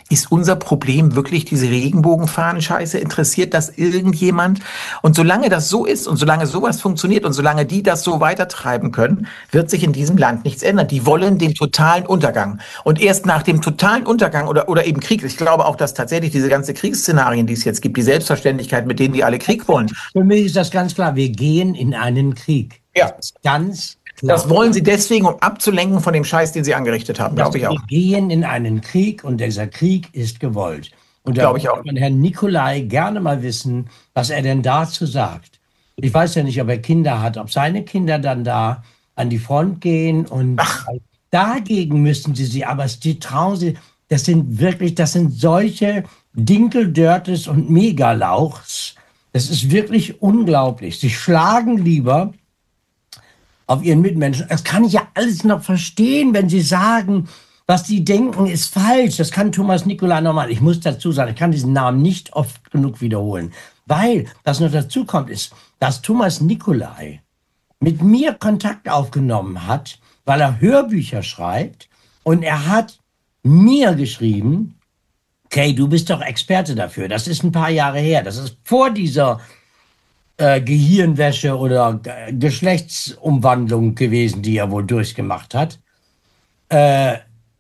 Ist unser Problem wirklich diese Regenbogenfahnen-Scheiße? Interessiert das irgendjemand? Und solange das so ist und solange sowas funktioniert und solange die das so weitertreiben können, wird sich in diesem Land nichts ändern. Die wollen den totalen Untergang. Und erst nach dem totalen Untergang oder eben Krieg, ich glaube auch, dass tatsächlich diese ganzen Kriegsszenarien, die es jetzt gibt, die Selbstverständlichkeit, mit denen die alle Krieg wollen. Für mich ist das ganz klar, wir gehen in einen Krieg. Ja. Das ist ganz klar. Das wollen sie deswegen, um abzulenken von dem Scheiß, den sie angerichtet haben, glaube ich auch. Wir gehen in einen Krieg und dieser Krieg ist gewollt. Und da Glaube ich auch. würde man Herrn Nicolai gerne mal wissen, was er denn dazu sagt. Ich weiß ja nicht, ob er Kinder hat, ob seine Kinder dann da an die Front gehen und dagegen müssen sie, aber die trauen sie, das sind solche Dinkeldörtes und Megalauchs. Das ist wirklich unglaublich. Sie schlagen lieber auf ihren Mitmenschen. Das kann ich ja alles noch verstehen, wenn sie sagen, was sie denken, ist falsch. Das kann Thomas Nicolai nochmal. Ich muss dazu sagen, ich kann diesen Namen nicht oft genug wiederholen. Weil, was noch dazu kommt, ist, dass Thomas Nicolai mit mir Kontakt aufgenommen hat, weil er Hörbücher schreibt. Und er hat mir geschrieben, okay, du bist doch Experte dafür. Das ist ein paar Jahre her. Das ist vor dieser Gehirnwäsche oder Geschlechtsumwandlung gewesen, die er wohl durchgemacht hat. Da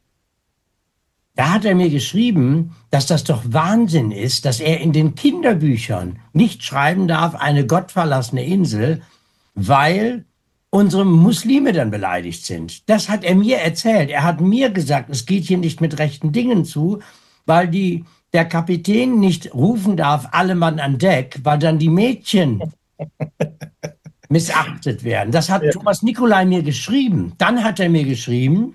hat er mir geschrieben, dass das doch Wahnsinn ist, dass er in den Kinderbüchern nicht schreiben darf, eine gottverlassene Insel, weil unsere Muslime dann beleidigt sind. Das hat er mir erzählt. Er hat mir gesagt, es geht hier nicht mit rechten Dingen zu, weil der Kapitän nicht rufen darf, alle Mann an Deck, weil dann die Mädchen missachtet werden. Das hat Thomas Nicolai mir geschrieben. Dann hat er mir geschrieben,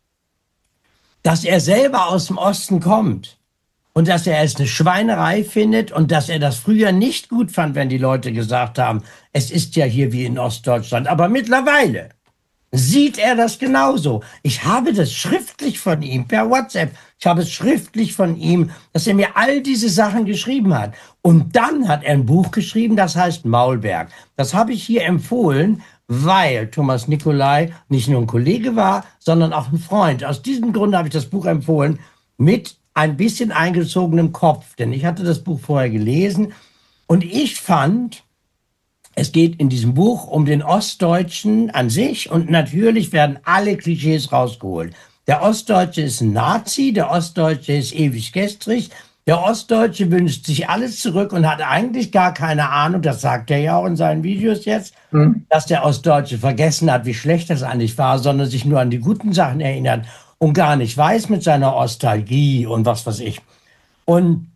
dass er selber aus dem Osten kommt und dass er es eine Schweinerei findet und dass er das früher nicht gut fand, wenn die Leute gesagt haben, es ist ja hier wie in Ostdeutschland. Aber mittlerweile sieht er das genauso. Ich habe das schriftlich von ihm per WhatsApp. Ich habe es schriftlich von ihm, dass er mir all diese Sachen geschrieben hat. Und dann hat er ein Buch geschrieben, das heißt Maulberg. Das habe ich hier empfohlen, weil Thomas Nicolai nicht nur ein Kollege war, sondern auch ein Freund. Aus diesem Grund habe ich das Buch empfohlen mit ein bisschen eingezogenem Kopf. Denn ich hatte das Buch vorher gelesen und ich fand, es geht in diesem Buch um den Ostdeutschen an sich und natürlich werden alle Klischees rausgeholt. Der Ostdeutsche ist ein Nazi, der Ostdeutsche ist ewig gestrig, der Ostdeutsche wünscht sich alles zurück und hat eigentlich gar keine Ahnung, das sagt er ja auch in seinen Videos jetzt, dass der Ostdeutsche vergessen hat, wie schlecht das eigentlich war, sondern sich nur an die guten Sachen erinnert und gar nicht weiß mit seiner Ostalgie und was weiß ich. Und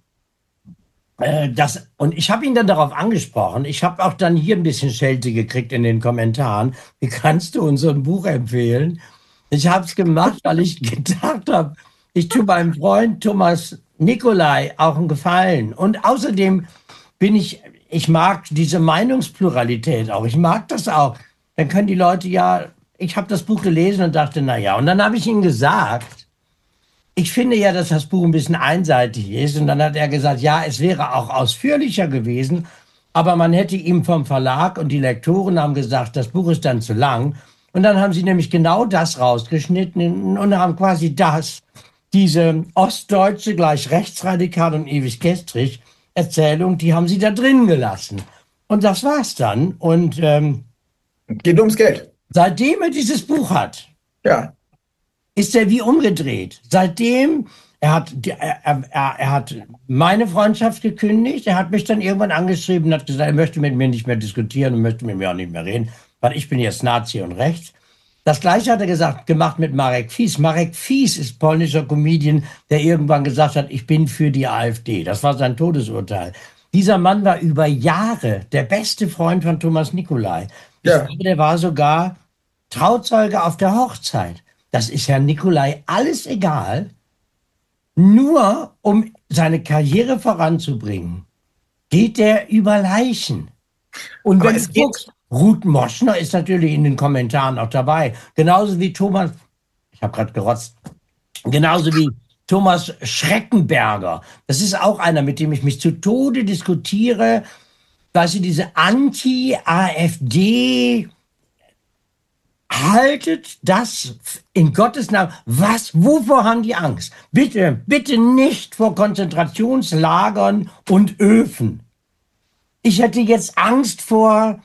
ich habe ihn dann darauf angesprochen. Ich habe auch dann hier ein bisschen Schelte gekriegt in den Kommentaren. Wie kannst du uns so ein Buch empfehlen? Ich habe es gemacht, weil ich gedacht habe, ich tue meinem Freund Thomas Nicolai auch einen Gefallen. Und außerdem ich mag diese Meinungspluralität auch. Ich mag das auch. Dann können die Leute ich habe das Buch gelesen und dachte, na ja. Und dann habe ich ihm gesagt, ich finde ja, dass das Buch ein bisschen einseitig ist. Und dann hat er gesagt, ja, es wäre auch ausführlicher gewesen, aber man hätte ihm vom Verlag und die Lektoren haben gesagt, das Buch ist dann zu lang. Und dann haben sie nämlich genau das rausgeschnitten und haben quasi diese ostdeutsche gleich rechtsradikal und ewig gestrig Erzählung, die haben sie da drin gelassen. Und das war's dann. Und geht ums Geld. Seitdem er dieses Buch hat, ist er wie umgedreht. Seitdem, er hat meine Freundschaft gekündigt, er hat mich dann irgendwann angeschrieben und hat gesagt, er möchte mit mir nicht mehr diskutieren und möchte mit mir auch nicht mehr reden, weil ich bin jetzt Nazi und rechts. Das Gleiche hat er gemacht mit Marek Fies. Marek Fies ist polnischer Comedian, der irgendwann gesagt hat, ich bin für die AfD. Das war sein Todesurteil. Dieser Mann war über Jahre der beste Freund von Thomas Nicolai. Ich glaube, der war sogar Trauzeuge auf der Hochzeit. Das ist Herrn Nicolai alles egal, nur um seine Karriere voranzubringen, geht er über Leichen. Und wenn du guckst, Ruth Moschner ist natürlich in den Kommentaren auch dabei, genauso wie Thomas, ich habe gerade gerotzt, genauso wie Thomas Schreckenberger. Das ist auch einer, mit dem ich mich zu Tode diskutiere, weißt du, diese Anti-AfD haltet das in Gottes Namen. Wovor haben die Angst? Bitte, bitte nicht vor Konzentrationslagern und Öfen. Ich hätte jetzt Angst vor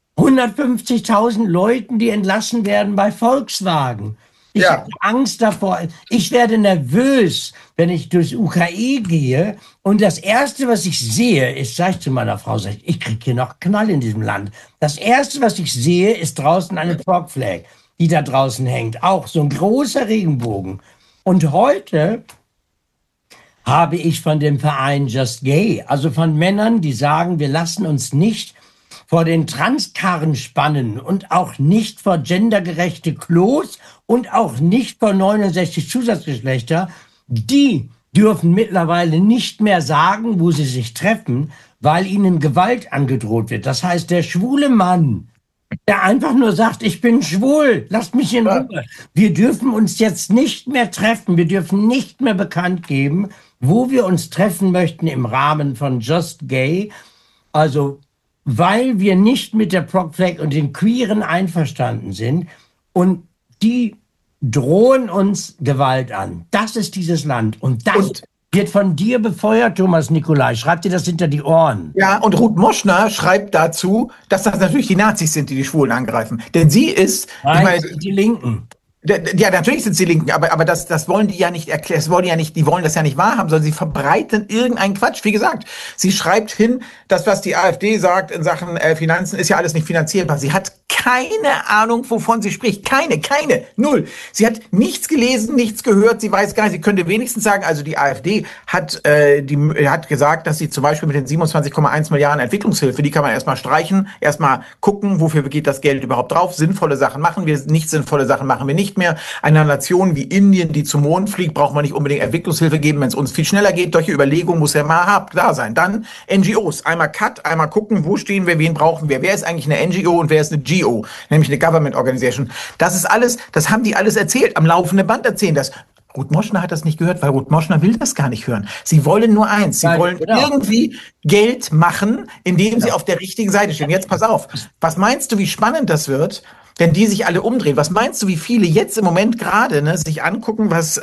150.000 Leuten, die entlassen werden bei Volkswagen. Ich habe Angst davor. Ich werde nervös, wenn ich durchs UKE gehe. Und das Erste, was ich sehe, ist, sag ich zu meiner Frau, ich kriege hier noch Knall in diesem Land. Das Erste, was ich sehe, ist draußen eine Prog Flag, die da draußen hängt. Auch so ein großer Regenbogen. Und heute habe ich von dem Verein Just Gay, also von Männern, die sagen, wir lassen uns nicht vor den Transkarren spannen und auch nicht vor gendergerechte Klos und auch nicht vor 69 Zusatzgeschlechter. Die dürfen mittlerweile nicht mehr sagen, wo sie sich treffen, weil ihnen Gewalt angedroht wird. Das heißt, der schwule Mann, der einfach nur sagt, ich bin schwul, lasst mich in Ruhe. Wir dürfen uns jetzt nicht mehr treffen, wir dürfen nicht mehr bekannt geben, wo wir uns treffen möchten im Rahmen von Just Gay. Also weil wir nicht mit der Prog Flag und den Queeren einverstanden sind und die drohen uns Gewalt an. Das ist dieses Land und das wird von dir befeuert, Thomas Nicolai. Schreib dir das hinter die Ohren. Ja, und Ruth Moschner schreibt dazu, dass das natürlich die Nazis sind, die die Schwulen angreifen. Denn sie ist... Nein, die Linken. Ja, natürlich sind sie Linken, aber das wollen die ja nicht erklären, die wollen das ja nicht wahrhaben, sondern sie verbreiten irgendeinen Quatsch. Wie gesagt, sie schreibt hin, das, was die AfD sagt in Sachen Finanzen, ist ja alles nicht finanzierbar. Sie hat keine Ahnung, wovon sie spricht. Keine, null. Sie hat nichts gelesen, nichts gehört, sie weiß gar nicht, sie könnte wenigstens sagen, also die AfD hat gesagt, dass sie zum Beispiel mit den 27,1 Milliarden Entwicklungshilfe, die kann man erstmal streichen, erstmal gucken, wofür geht das Geld überhaupt drauf, sinnvolle Sachen machen wir, nicht sinnvolle Sachen machen wir nicht mehr. Einer Nation wie Indien, die zum Mond fliegt, braucht man nicht unbedingt Entwicklungshilfe geben, wenn es uns viel schneller geht. Solche Überlegungen muss ja mal da sein. Dann NGOs, einmal Cut, einmal gucken, wo stehen wir, wen brauchen wir, wer ist eigentlich eine NGO und wer ist eine GO, nämlich eine Government Organization. Das ist alles, das haben die alles erzählt, am laufenden Band erzählen das. Ruth Moschner hat das nicht gehört, weil Ruth Moschner will das gar nicht hören. Sie wollen nur eins, sie wollen irgendwie Geld machen, indem sie auf der richtigen Seite stehen. Jetzt pass auf, was meinst du, wie spannend das wird, wenn die sich alle umdrehen? Was meinst du, wie viele jetzt im Moment gerade sich angucken, was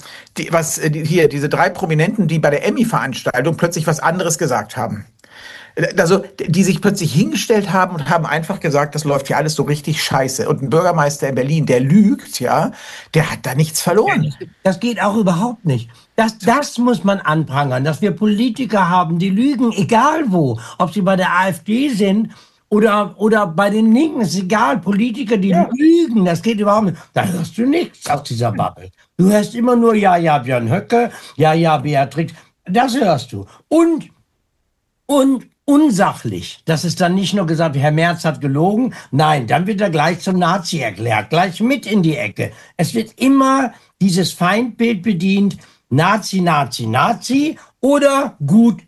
diese 3 Prominenten, die bei der Emmy-Veranstaltung plötzlich was anderes gesagt haben? Also, die sich plötzlich hingestellt haben und haben einfach gesagt, das läuft hier alles so richtig scheiße. Und ein Bürgermeister in Berlin, der lügt, ja, der hat da nichts verloren. Das geht auch überhaupt nicht. Das muss man anprangern, dass wir Politiker haben, die lügen, egal wo. Ob sie bei der AfD sind oder bei den Linken, ist egal. Politiker, die lügen, das geht überhaupt nicht. Da hörst du nichts aus dieser Bubble. Du hörst immer nur, ja, Björn Höcke, ja, Beatrix. Das hörst du. Und unsachlich. Das ist dann nicht nur gesagt, Herr Merz hat gelogen. Nein, dann wird er gleich zum Nazi erklärt, gleich mit in die Ecke. Es wird immer dieses Feindbild bedient, Nazi, Nazi, Nazi oder gut.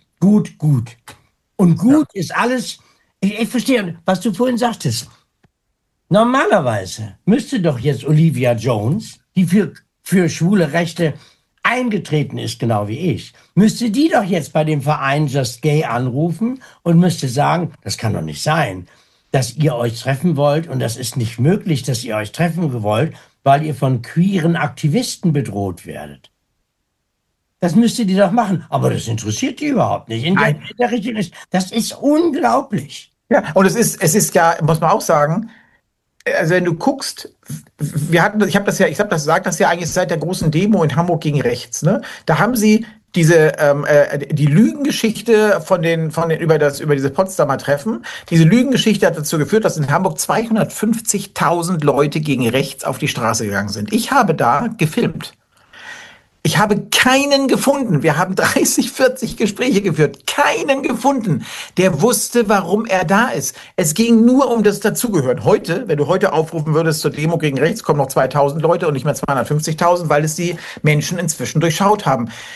Und gut ist alles, ich verstehe, was du vorhin sagtest. Normalerweise müsste doch jetzt Olivia Jones, die für schwule Rechte eingetreten ist, genau wie ich, müsste die doch jetzt bei dem Verein Just Gay anrufen und müsste sagen, das kann doch nicht sein, dass ihr euch treffen wollt und das ist nicht möglich, dass ihr euch treffen wollt, weil ihr von queeren Aktivisten bedroht werdet. Das müsste die doch machen, aber das interessiert die überhaupt nicht. In der Richtung das ist unglaublich. Ja, und es ist ja, muss man auch sagen, also wenn du guckst, ich sage das ja eigentlich seit der großen Demo in Hamburg gegen rechts, ne? Da haben sie die Lügengeschichte über diese Potsdamer Treffen. Diese Lügengeschichte hat dazu geführt, dass in Hamburg 250.000 Leute gegen rechts auf die Straße gegangen sind. Ich habe da gefilmt. Ich habe keinen gefunden. Wir haben 30, 40 Gespräche geführt. Keinen gefunden, der wusste, warum er da ist. Es ging nur um das Dazugehören. Heute, wenn du heute aufrufen würdest zur Demo gegen rechts, kommen noch 2.000 Leute und nicht mehr 250.000, weil es die Menschen inzwischen durchschaut haben.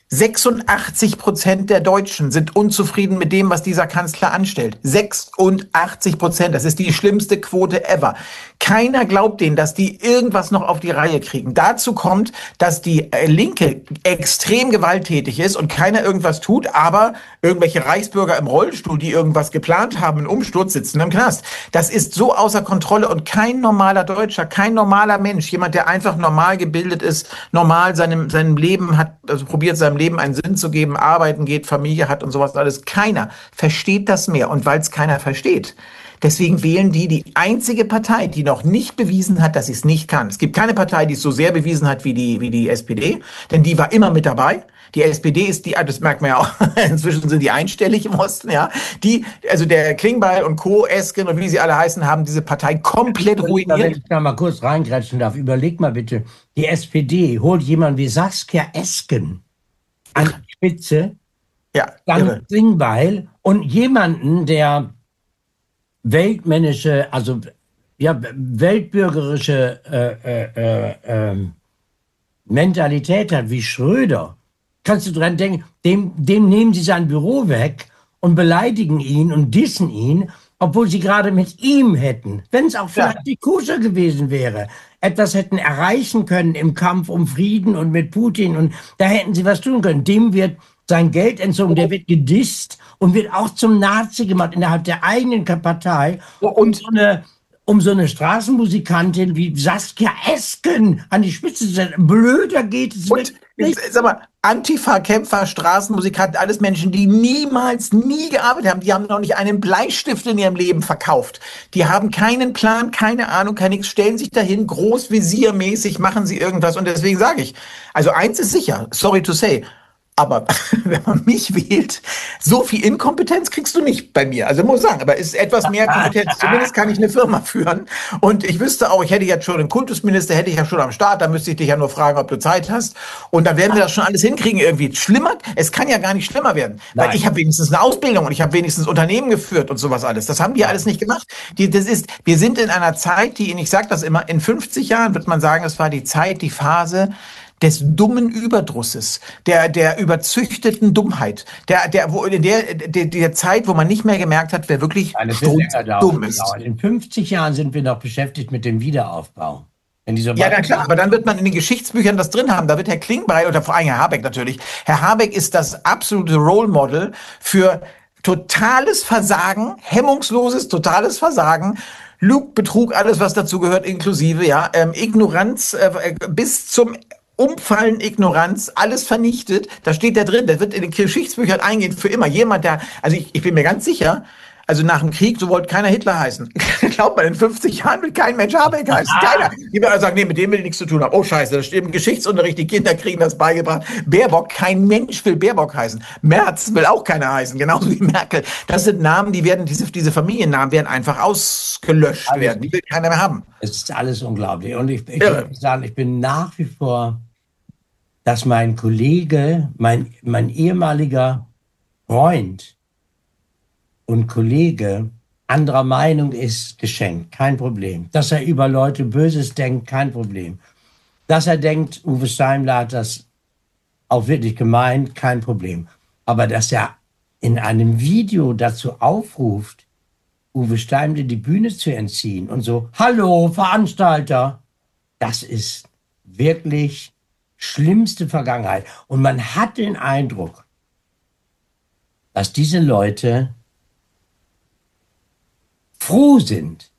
86% der Deutschen sind unzufrieden mit dem, was dieser Kanzler anstellt. 86%. Das ist die schlimmste Quote ever. Keiner glaubt denen, dass die irgendwas noch auf die Reihe kriegen. Dazu kommt, dass die Linke extrem gewalttätig ist und keiner irgendwas tut, aber irgendwelche Reichsbürger im Rollstuhl, die irgendwas geplant haben, einen Umsturz, sitzen im Knast. Das ist so außer Kontrolle und kein normaler Deutscher, kein normaler Mensch, jemand, der einfach normal gebildet ist, normal seinem Leben hat, also probiert seinem Leben einen Sinn zu geben, arbeiten geht, Familie hat und sowas alles. Keiner versteht das mehr. Und weil es keiner versteht, deswegen wählen die einzige Partei, die noch nicht bewiesen hat, dass sie es nicht kann. Es gibt keine Partei, die es so sehr bewiesen hat wie die SPD, denn die war immer mit dabei. Die SPD ist das merkt man ja auch, inzwischen sind die einstellig im Osten, ja. Also der Klingbeil und Co., Esken und wie sie alle heißen, haben diese Partei komplett ruiniert. Wenn ich da mal kurz reingrätschen darf, überleg mal bitte, die SPD holt jemanden wie Saskia Esken an die Spitze, ja, dann Klingbeil und jemanden, der weltmännische, also ja, weltbürgerische Mentalität hat, wie Schröder. Kannst du dran denken, dem nehmen sie sein Büro weg und beleidigen ihn und dissen ihn, obwohl sie gerade mit ihm hätten, wenn es auch vielleicht die Kusche gewesen wäre, etwas hätten erreichen können im Kampf um Frieden und mit Putin und da hätten sie was tun können. Dem wird sein Geld entzogen, der wird gedisst und wird auch zum Nazi gemacht innerhalb der eigenen Partei. Und um so eine Straßenmusikantin wie Saskia Esken an die Spitze zu setzen. Blöder geht es nicht. Sag mal, Antifa-Kämpfer, Straßenmusikanten, alles Menschen, die nie gearbeitet haben. Die haben noch nicht einen Bleistift in ihrem Leben verkauft. Die haben keinen Plan, keine Ahnung, kein nichts, stellen sich dahin, großvisiermäßig machen sie irgendwas. Und deswegen sage ich, also eins ist sicher, sorry to say, aber wenn man mich wählt, so viel Inkompetenz kriegst du nicht bei mir. Also muss ich sagen, aber es ist etwas mehr Kompetenz. Zumindest kann ich eine Firma führen. Und ich wüsste auch, ich hätte jetzt schon einen Kultusminister, hätte ich ja schon am Start. Da müsste ich dich ja nur fragen, ob du Zeit hast. Und dann werden wir das schon alles hinkriegen irgendwie. Schlimmer? Es kann ja gar nicht schlimmer werden. Nein. Weil ich habe wenigstens eine Ausbildung und ich habe wenigstens Unternehmen geführt und sowas alles. Das haben die alles nicht gemacht. Wir sind in einer Zeit, ich sage das immer, in 50 Jahren wird man sagen, es war die Zeit, die Phase des dummen Überdrusses, der überzüchteten Dummheit, der Zeit, wo man nicht mehr gemerkt hat, wer wirklich dumm ist. In 50 Jahren sind wir noch beschäftigt mit dem Wiederaufbau. Ja, na klar, aber dann wird man in den Geschichtsbüchern das drin haben. Da wird Herr Klingbeil oder vor allem Herr Habeck natürlich. Herr Habeck ist das absolute Role Model für totales Versagen, hemmungsloses, totales Versagen. Lug, Betrug, alles was dazu gehört, inklusive, Ignoranz bis zum Umfallen, Ignoranz, alles vernichtet. Da steht da drin, der wird in den Geschichtsbüchern eingehen für immer. Jemand, also ich bin mir ganz sicher, also nach dem Krieg, so wollte keiner Hitler heißen. Glaubt man, in 50 Jahren will kein Mensch Habeck heißen. Keiner. Die werden sagen, nee, mit dem will ich nichts zu tun haben. Oh Scheiße, das steht im Geschichtsunterricht, die Kinder kriegen das beigebracht. Baerbock, kein Mensch will Baerbock heißen. Merz will auch keiner heißen, genauso wie Merkel. Das sind Namen, die werden, diese Familiennamen werden einfach ausgelöscht werden. Die will keiner mehr haben. Es ist alles unglaublich. Und ich würde sagen, ich bin nach wie vor, dass mein Kollege, mein ehemaliger Freund und Kollege anderer Meinung ist, geschenkt, kein Problem. Dass er über Leute Böses denkt, kein Problem. Dass er denkt, Uwe Steimler hat das auch wirklich gemeint, kein Problem. Aber dass er in einem Video dazu aufruft, Uwe Steimler die Bühne zu entziehen und so, hallo Veranstalter, das ist wirklich schlimmste Vergangenheit. Und man hat den Eindruck, dass diese Leute froh sind,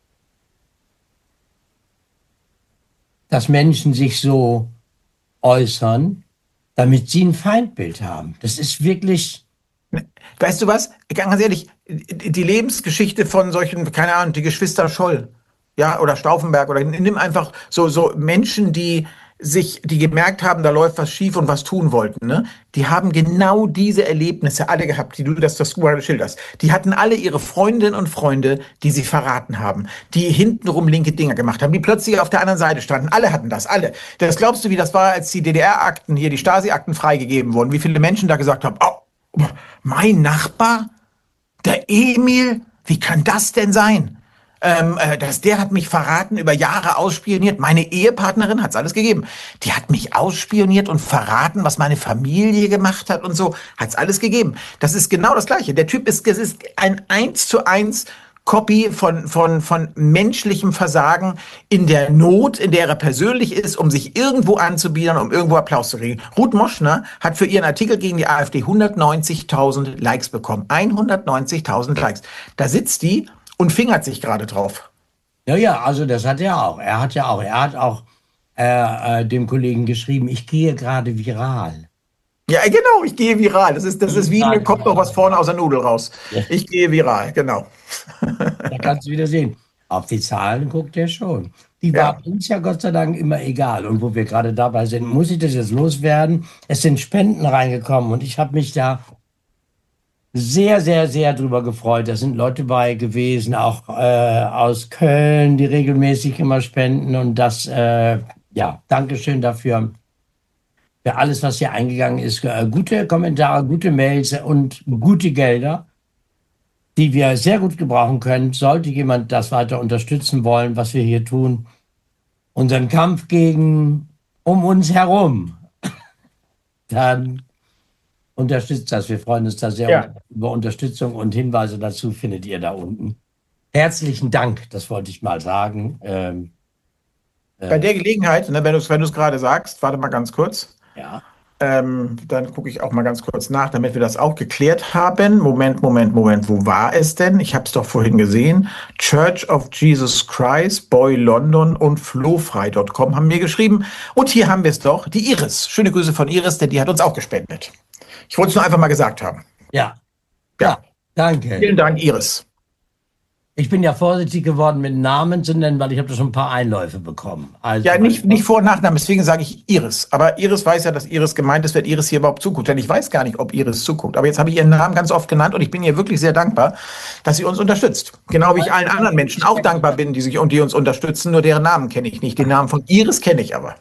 dass Menschen sich so äußern, damit sie ein Feindbild haben. Das ist wirklich... Weißt du was? Ganz ehrlich, die Lebensgeschichte von solchen, keine Ahnung, die Geschwister Scholl, oder Stauffenberg, oder nimm einfach so Menschen, die gemerkt haben, da läuft was schief und was tun wollten, ne? Die haben genau diese Erlebnisse alle gehabt, die du das gerade schilderst. Die hatten alle ihre Freundinnen und Freunde, die sie verraten haben, die hintenrum linke Dinger gemacht haben, die plötzlich auf der anderen Seite standen. Alle hatten das, alle. Das glaubst du, wie das war, als die DDR-Akten hier, die Stasi-Akten freigegeben wurden, wie viele Menschen da gesagt haben, oh, mein Nachbar, der Emil, wie kann das denn sein? Der hat mich verraten, über Jahre ausspioniert. Meine Ehepartnerin hat's alles gegeben. Die hat mich ausspioniert und verraten, was meine Familie gemacht hat und so. Hat's alles gegeben. Das ist genau das Gleiche. Der Typ ist, es ist ein 1:1 Copy von menschlichem Versagen in der Not, in der er persönlich ist, um sich irgendwo anzubiedern, um irgendwo Applaus zu kriegen. Ruth Moschner hat für ihren Artikel gegen die AfD 190.000 Likes bekommen. 190.000 Likes. Da sitzt die und fingert sich gerade drauf. Ja, also das hat er auch. Er hat auch dem Kollegen geschrieben, ich gehe gerade viral. Ja, genau, ich gehe viral. Das ist wie, mir kommt noch was vorne aus der Nudel raus. Ja. Ich gehe viral, genau. Da kannst du wieder sehen. Auf die Zahlen guckt er schon. Die waren uns ja Gott sei Dank immer egal. Und wo wir gerade dabei sind, muss ich das jetzt loswerden. Es sind Spenden reingekommen und ich habe mich da sehr, sehr, sehr drüber gefreut. Da sind Leute bei gewesen, auch aus Köln, die regelmäßig immer spenden. Und das, Dankeschön dafür. Für alles, was hier eingegangen ist. Gute Kommentare, gute Mails und gute Gelder, die wir sehr gut gebrauchen können. Sollte jemand das weiter unterstützen wollen, was wir hier tun, unseren Kampf gegen um uns herum, dann unterstützt das. Wir freuen uns da sehr über Unterstützung und Hinweise dazu findet ihr da unten. Herzlichen Dank, das wollte ich mal sagen. Bei der Gelegenheit, ne, wenn du es gerade sagst, warte mal ganz kurz. Ja. Dann gucke ich auch mal ganz kurz nach, damit wir das auch geklärt haben. Moment, wo war es denn? Ich habe es doch vorhin gesehen. Church of Jesus Christ, Boy London und flowfrei.com haben mir geschrieben. Und hier haben wir es doch, die Iris. Schöne Grüße von Iris, denn die hat uns auch gespendet. Ich wollte es nur einfach mal gesagt haben. Ja, danke. Vielen Dank, Iris. Ich bin ja vorsichtig geworden, mit Namen zu nennen, weil ich habe da schon ein paar Einläufe bekommen. Also, ja, nicht Vor- und Nachnamen, deswegen sage ich Iris. Aber Iris weiß ja, dass Iris gemeint ist, wenn Iris hier überhaupt zuguckt. Denn ich weiß gar nicht, ob Iris zuguckt. Aber jetzt habe ich ihren Namen ganz oft genannt und ich bin ihr wirklich sehr dankbar, dass sie uns unterstützt. Genau wie ich allen anderen Menschen auch dankbar bin, die uns unterstützen, nur deren Namen kenne ich nicht. Den Namen von Iris kenne ich aber.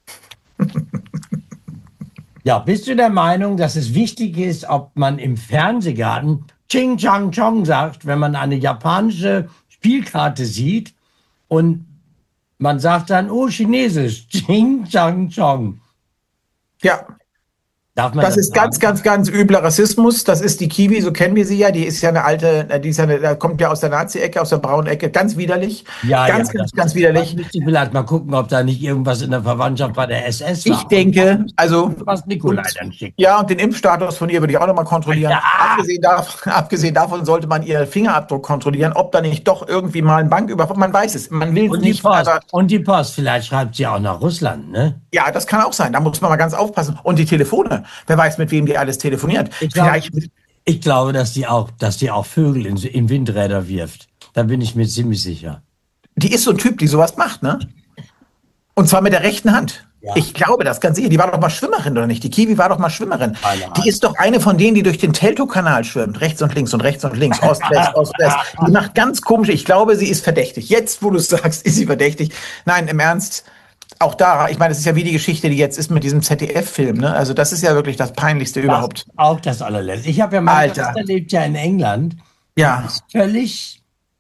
Ja, bist du der Meinung, dass es wichtig ist, ob man im Fernsehgarten Ching Chang Chong sagt, wenn man eine japanische Spielkarte sieht und man sagt dann, oh, Chinesisch, Ching Chang Chong. Ja. Darf man das ist sagen? Ganz übler Rassismus. Das ist die Kiwi, so kennen wir sie ja. Die ist ja eine alte, kommt ja aus der Nazi-Ecke, aus der braunen Ecke. Ganz widerlich. Ja, ganz widerlich. Müsste ich vielleicht mal gucken, ob da nicht irgendwas in der Verwandtschaft bei der SS war. Ich denke, also. Was Nikolai dann schickt. Ja, und den Impfstatus von ihr würde ich auch nochmal kontrollieren. Ja. Abgesehen davon sollte man ihren Fingerabdruck kontrollieren, ob da nicht doch irgendwie mal ein Banküberfall. Man weiß es. Man will und nicht. Und die Post, vielleicht schreibt sie auch nach Russland, ne? Ja, das kann auch sein. Da muss man mal ganz aufpassen. Und die Telefone. Wer weiß, mit wem die alles telefoniert. Ich glaube, dass die auch Vögel in Windräder wirft. Da bin ich mir ziemlich sicher. Die ist so ein Typ, die sowas macht, ne? Und zwar mit der rechten Hand. Ja. Ich glaube das ganz sicher. Die war doch mal Schwimmerin, oder nicht? Die Kiwi war doch mal Schwimmerin. Die ist doch eine von denen, die durch den Teltow-Kanal schwimmt. Rechts und links und rechts und links. Ost, West, Ost, West. Die macht ganz komisch. Ich glaube, sie ist verdächtig. Jetzt, wo du es sagst, ist sie verdächtig. Nein, im Ernst. Auch da, ich meine, das ist ja wie die Geschichte, die jetzt ist mit diesem ZDF-Film, ne? Also das ist ja wirklich das Peinlichste überhaupt. Auch das allerletzte. Ich habe ja mal erlebt ja in England. Ja. Völlig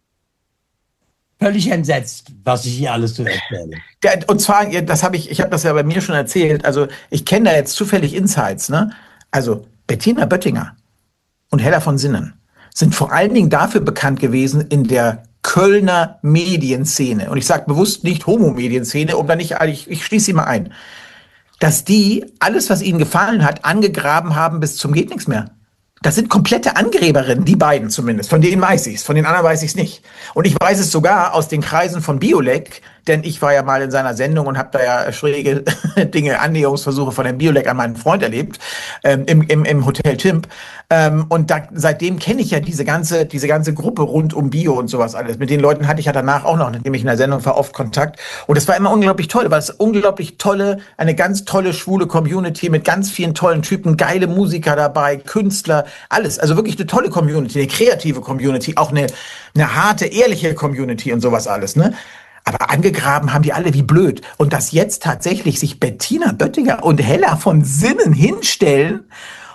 entsetzt, was ich hier alles so erzähle. Ja, und zwar, ich habe das ja bei mir schon erzählt, also ich kenne da jetzt zufällig Insights, ne? Also Bettina Böttinger und Hella von Sinnen sind vor allen Dingen dafür bekannt gewesen in der Kölner Medienszene. Und ich sage bewusst nicht Homo-Medienszene, um da nicht, ich schließe sie mal ein, dass die alles, was ihnen gefallen hat, angegraben haben bis zum geht nichts mehr. Das sind komplette Angräberinnen, die beiden zumindest. Von denen weiß ich es, von den anderen weiß ich es nicht. Und ich weiß es sogar aus den Kreisen von Biolek, denn ich war ja mal in seiner Sendung und habe da ja schräge Dinge, Annäherungsversuche von dem Biolek an meinen Freund erlebt, im Hotel Timp. Und seitdem kenne ich ja diese ganze Gruppe rund um Bio und sowas alles. Mit den Leuten hatte ich ja danach auch noch, nachdem ich in der Sendung war, oft Kontakt. Und das war immer unglaublich toll, weil es unglaublich eine ganz tolle schwule Community mit ganz vielen tollen Typen, geile Musiker dabei, Künstler, alles. Also wirklich eine tolle Community, eine kreative Community, auch eine harte, ehrliche Community und sowas alles, ne? Aber angegraben haben die alle wie blöd. Und dass jetzt tatsächlich sich Bettina Böttinger und Hella von Sinnen hinstellen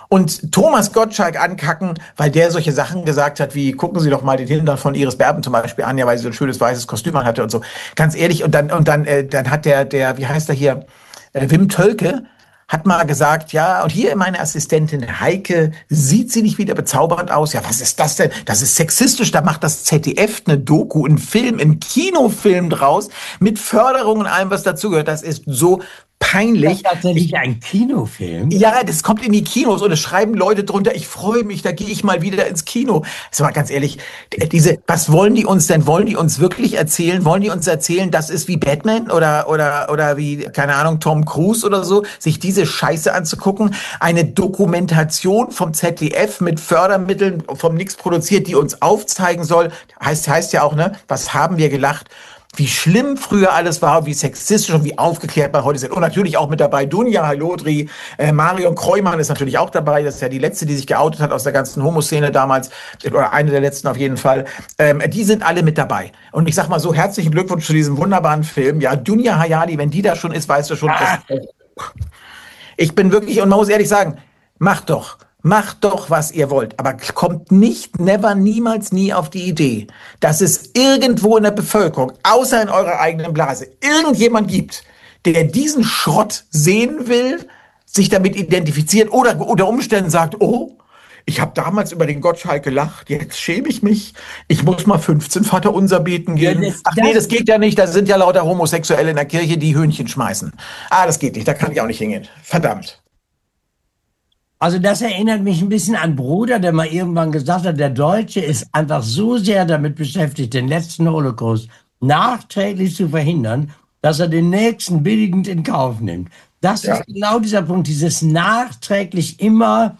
und Thomas Gottschalk ankacken, weil der solche Sachen gesagt hat, wie gucken Sie doch mal den Hintern von Iris Berben zum Beispiel an, ja, weil sie so ein schönes weißes Kostüm hatte und so. Ganz ehrlich, und dann hat der, wie heißt er hier, Wim Tölke, hat mal gesagt, ja, und hier meine Assistentin Heike, sieht sie nicht wieder bezaubernd aus? Ja, was ist das denn? Das ist sexistisch, da macht das ZDF eine Doku, einen Film, einen Kinofilm draus, mit Förderung und allem, was dazugehört. Das ist so peinlich. Das ist tatsächlich ein Kinofilm? Ja, das kommt in die Kinos und es schreiben Leute drunter, ich freue mich, da gehe ich mal wieder ins Kino. Sag mal ganz ehrlich, was wollen die uns denn? Wollen die uns wirklich erzählen? Wollen die uns erzählen, das ist wie Batman oder wie, keine Ahnung, Tom Cruise oder so, sich diese Scheiße anzugucken? Eine Dokumentation vom ZDF mit Fördermitteln vom Nix produziert, die uns aufzeigen soll. Heißt ja auch, ne, was haben wir gelacht? Wie schlimm früher alles war, wie sexistisch und wie aufgeklärt man heute sind. Und natürlich auch mit dabei Dunja Halodri, Marion Kreumann ist natürlich auch dabei. Das ist ja die letzte, die sich geoutet hat aus der ganzen Homoszene damals. Oder eine der letzten auf jeden Fall. Die sind alle mit dabei. Und ich sag mal so, herzlichen Glückwunsch zu diesem wunderbaren Film. Ja, Dunja Hayali, wenn die da schon ist, weißt du schon. Ich bin wirklich, und man muss ehrlich sagen, macht doch, was ihr wollt, aber kommt nicht, never, niemals, nie auf die Idee, dass es irgendwo in der Bevölkerung, außer in eurer eigenen Blase, irgendjemand gibt, der diesen Schrott sehen will, sich damit identifiziert oder unter Umständen sagt, oh, ich habe damals über den Gottschalk gelacht, jetzt schäme ich mich, ich muss mal 15 Vaterunser beten gehen. Ja, ach nee, das geht ja nicht, da sind ja lauter Homosexuelle in der Kirche, die Hühnchen schmeißen. Das geht nicht, da kann ich auch nicht hingehen. Verdammt. Also das erinnert mich ein bisschen an Bruder, der mal irgendwann gesagt hat, der Deutsche ist einfach so sehr damit beschäftigt, den letzten Holocaust nachträglich zu verhindern, dass er den nächsten billigend in Kauf nimmt. Das ist genau dieser Punkt, dieses nachträglich immer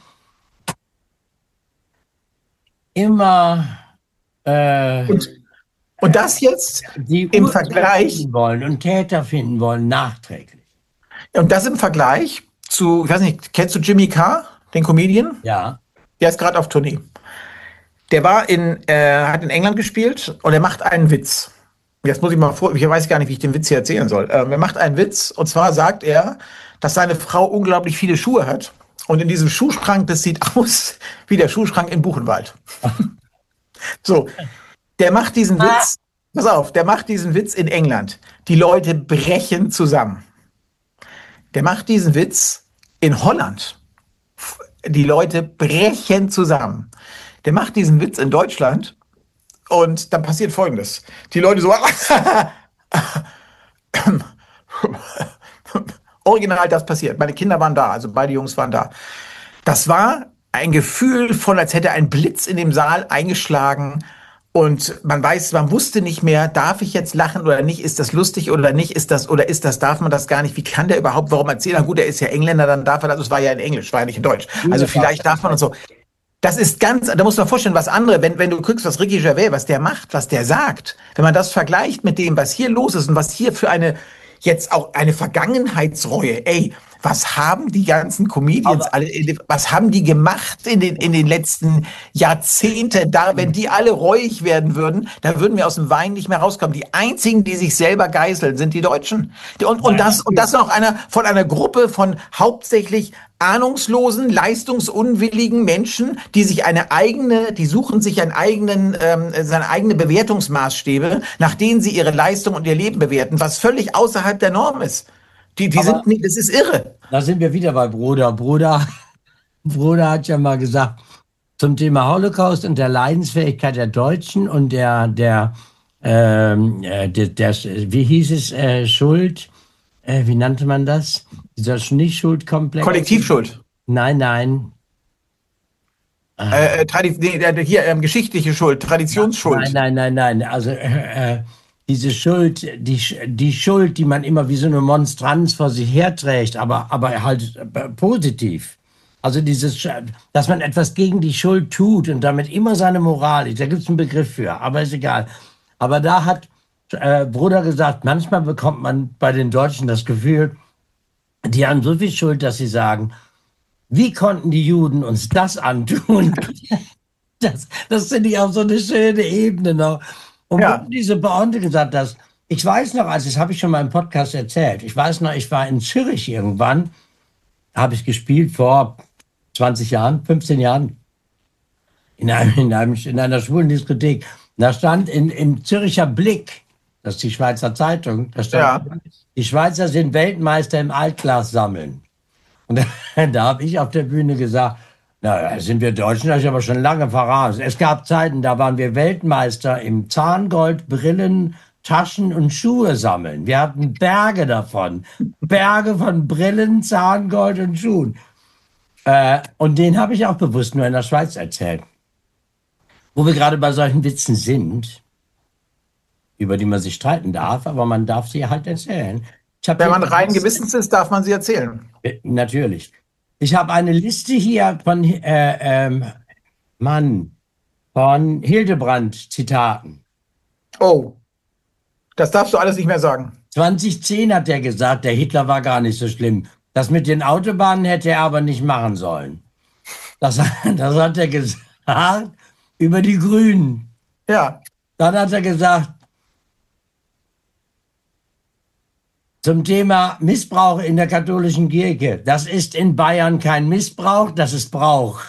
und das jetzt im Vergleich wollen und Täter finden wollen, nachträglich. Und das im Vergleich zu, ich weiß nicht, kennst du Jimmy Carr, den Comedian? Ja. Der ist gerade auf Tournee. Der hat in England gespielt und er macht einen Witz. Jetzt muss ich mal ich weiß gar nicht, wie ich den Witz hier erzählen soll. Er macht einen Witz und zwar sagt er, dass seine Frau unglaublich viele Schuhe hat. Und in diesem Schuhschrank, das sieht aus wie der Schuhschrank in Buchenwald. So, der macht diesen Witz, pass auf, der macht diesen Witz in England. Die Leute brechen zusammen. Der macht diesen Witz in Holland. Die Leute brechen zusammen. Der macht diesen Witz in Deutschland und dann passiert Folgendes. Die Leute so, original das passiert. Meine Kinder waren da, also beide Jungs waren da. Das war ein Gefühl von, als hätte ein Blitz in dem Saal eingeschlagen und man wusste nicht mehr, darf ich jetzt lachen oder nicht, ist das lustig oder nicht, darf man das gar nicht, wie kann der überhaupt, warum erzählen? Na gut, er ist ja Engländer, dann darf er das, es war ja in Englisch, war ja nicht in Deutsch. Also vielleicht darf man und so. Das ist da muss man vorstellen, was andere, wenn du guckst, was Ricky Gervais, was der macht, was der sagt, wenn man das vergleicht mit dem, was hier los ist und was hier für jetzt auch eine Vergangenheitsreue, was haben die ganzen Comedians was haben die gemacht in den letzten Jahrzehnten da, wenn die alle reuig werden würden, dann würden wir aus dem Wein nicht mehr rauskommen. Die einzigen, die sich selber geißeln, sind die Deutschen. Und das noch von einer Gruppe von hauptsächlich ahnungslosen, leistungsunwilligen Menschen, die suchen sich seine eigene Bewertungsmaßstäbe, nach denen sie ihre Leistung und ihr Leben bewerten, was völlig außerhalb der Norm ist. Das ist irre. Da sind wir wieder bei Bruder. Bruder hat ja mal gesagt, zum Thema Holocaust und der Leidensfähigkeit der Deutschen und der wie hieß es, Schuld, wie nannte man das? Dieser Nicht-Schuld-Komplex. Kollektivschuld. Nein. Geschichtliche Schuld, Traditionsschuld. Nein. Also diese Schuld, die Schuld, die man immer wie so eine Monstranz vor sich herträgt, aber halt positiv. Also dass man etwas gegen die Schuld tut und damit immer seine Moral ist. Da gibt es einen Begriff für, aber ist egal. Aber da hat Bruder gesagt, manchmal bekommt man bei den Deutschen das Gefühl, die haben so viel Schuld, dass sie sagen, wie konnten die Juden uns das antun? Das finde ich auf so eine schöne Ebene noch. Und diese Beamte gesagt hat, ich weiß noch, das habe ich schon mal im Podcast erzählt, ich weiß noch, ich war in Zürich irgendwann, habe ich gespielt vor 20 Jahren, 15 Jahren, in einer schwulen Diskothek. Da stand im Zürcher Blick, das ist die Schweizer Zeitung, da stand, die Schweizer sind Weltmeister im Altglas sammeln. Und da habe ich auf der Bühne gesagt, na, sind wir Deutschen, das ist aber schon lange verraten. Es gab Zeiten, da waren wir Weltmeister im Zahngold, Brillen, Taschen und Schuhe sammeln. Wir hatten Berge davon. Berge von Brillen, Zahngold und Schuhen. Und den habe ich auch bewusst nur in der Schweiz erzählt. Wo wir gerade bei solchen Witzen sind, über die man sich streiten darf, aber man darf sie halt erzählen. Wenn man rein gewissens ist, darf man sie erzählen. Natürlich. Ich habe eine Liste hier von, von Hildebrand-Zitaten. Oh, das darfst du alles nicht mehr sagen. 2010 hat er gesagt, der Hitler war gar nicht so schlimm. Das mit den Autobahnen hätte er aber nicht machen sollen. Das hat er gesagt über die Grünen. Ja. Dann hat er gesagt, zum Thema Missbrauch in der katholischen Kirche. Das ist in Bayern kein Missbrauch, das ist Brauch.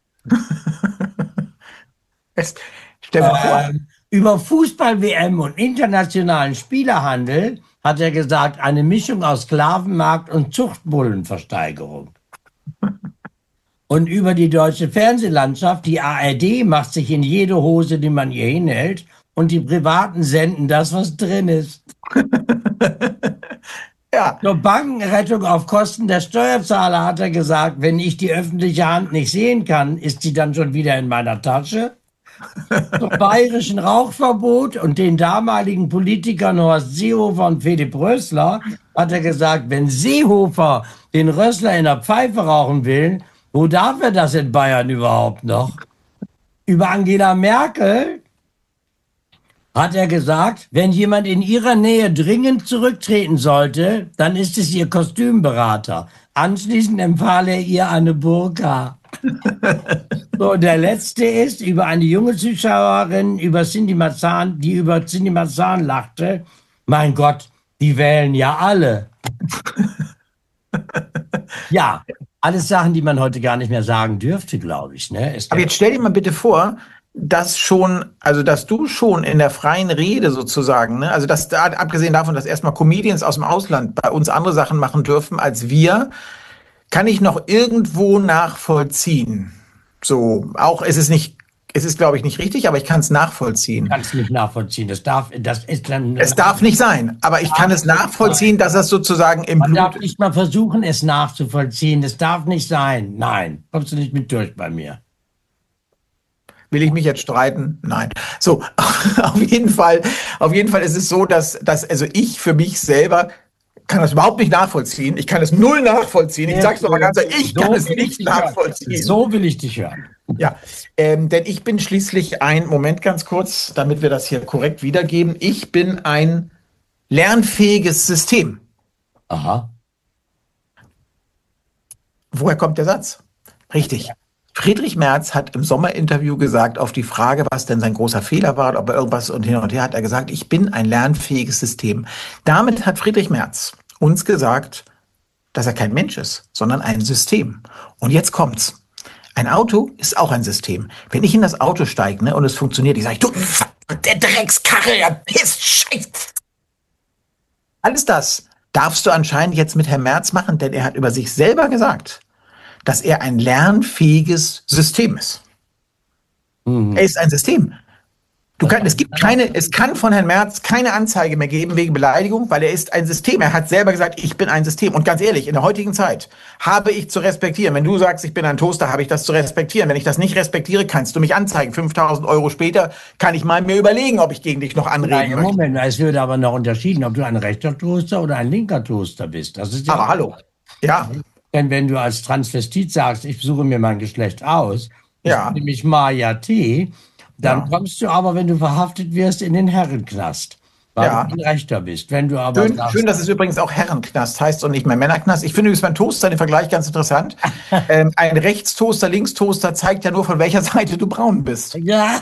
Stell mal vor. Über Fußball-WM und internationalen Spielerhandel hat er gesagt, eine Mischung aus Sklavenmarkt und Zuchtbullenversteigerung. Und über die deutsche Fernsehlandschaft, die ARD macht sich in jede Hose, die man ihr hinhält, und die Privaten senden das, was drin ist. Ja. Zur Bankenrettung auf Kosten der Steuerzahler hat er gesagt, wenn ich die öffentliche Hand nicht sehen kann, ist sie dann schon wieder in meiner Tasche. Zum bayerischen Rauchverbot und den damaligen Politikern Horst Seehofer und Philipp Rösler hat er gesagt, wenn Seehofer den Rösler in der Pfeife rauchen will, wo darf er das in Bayern überhaupt noch? Über Angela Merkel hat er gesagt, wenn jemand in ihrer Nähe dringend zurücktreten sollte, dann ist es ihr Kostümberater. Anschließend empfahl er ihr eine Burka. So, der letzte ist über eine junge Zuschauerin, über Cindy Marzahn, die über Cindy Marzahn lachte. Mein Gott, die wählen ja alle. Ja, alles Sachen, die man heute gar nicht mehr sagen dürfte, glaube ich. Ne? Aber jetzt stell dir mal bitte vor, dass du schon in der freien Rede sozusagen, ne, also dass da, abgesehen davon, dass erstmal Comedians aus dem Ausland bei uns andere Sachen machen dürfen als wir, kann ich noch irgendwo nachvollziehen. So, auch es ist, glaube ich, nicht richtig, aber ich kann es nachvollziehen. Kann es nicht nachvollziehen. Das ist dann. Es darf nicht sein, aber ich kann es nachvollziehen, dass das sozusagen im Man Blut darf nicht mal versuchen, es nachzuvollziehen. Das darf nicht sein. Nein, kommst du nicht mit durch bei mir. Will ich mich jetzt streiten? Nein. So, auf jeden Fall ist es so, dass also ich für mich selber kann das überhaupt nicht nachvollziehen. Ich kann es null nachvollziehen. Ich sag's doch mal ganz ehrlich, ich kann es nicht nachvollziehen. So will ich dich hören. Ja, denn ich bin schließlich Moment ganz kurz, damit wir das hier korrekt wiedergeben. Ich bin ein lernfähiges System. Aha. Woher kommt der Satz? Richtig. Friedrich Merz hat im Sommerinterview gesagt, auf die Frage, was denn sein großer Fehler war, ob er irgendwas und hin und her, hat er gesagt, ich bin ein lernfähiges System. Damit hat Friedrich Merz uns gesagt, dass er kein Mensch ist, sondern ein System. Und jetzt kommt's. Ein Auto ist auch ein System. Wenn ich in das Auto steige, ne, und es funktioniert, ich sage, du, der Dreckskarre, der ist scheiße. Alles das darfst du anscheinend jetzt mit Herrn Merz machen, denn er hat über sich selber gesagt, dass er ein lernfähiges System ist. Er ist ein System. Es kann von Herrn Merz keine Anzeige mehr geben wegen Beleidigung, weil er ist ein System. Er hat selber gesagt, ich bin ein System. Und ganz ehrlich, in der heutigen Zeit habe ich zu respektieren. Wenn du sagst, ich bin ein Toaster, habe ich das zu respektieren. Wenn ich das nicht respektiere, kannst du mich anzeigen. 5.000 Euro später kann ich mal mir überlegen, ob ich gegen dich noch anreden möchte. Moment, es wird aber noch unterschieden, ob du ein rechter Toaster oder ein linker Toaster bist. Das ist ja aber hallo. Ja. Denn wenn du als Transvestit sagst, ich suche mir mein Geschlecht aus, ja, nämlich Maja T., dann kommst du aber, wenn du verhaftet wirst, in den Herrenknast, weil du ein Rechter bist. Wenn du aber schön, dass es übrigens auch Herrenknast heißt und nicht mehr Männerknast. Ich finde übrigens beim Toaster den Vergleich ganz interessant. Ein Rechtstoaster, Linkstoaster zeigt ja nur, von welcher Seite du braun bist. Ja.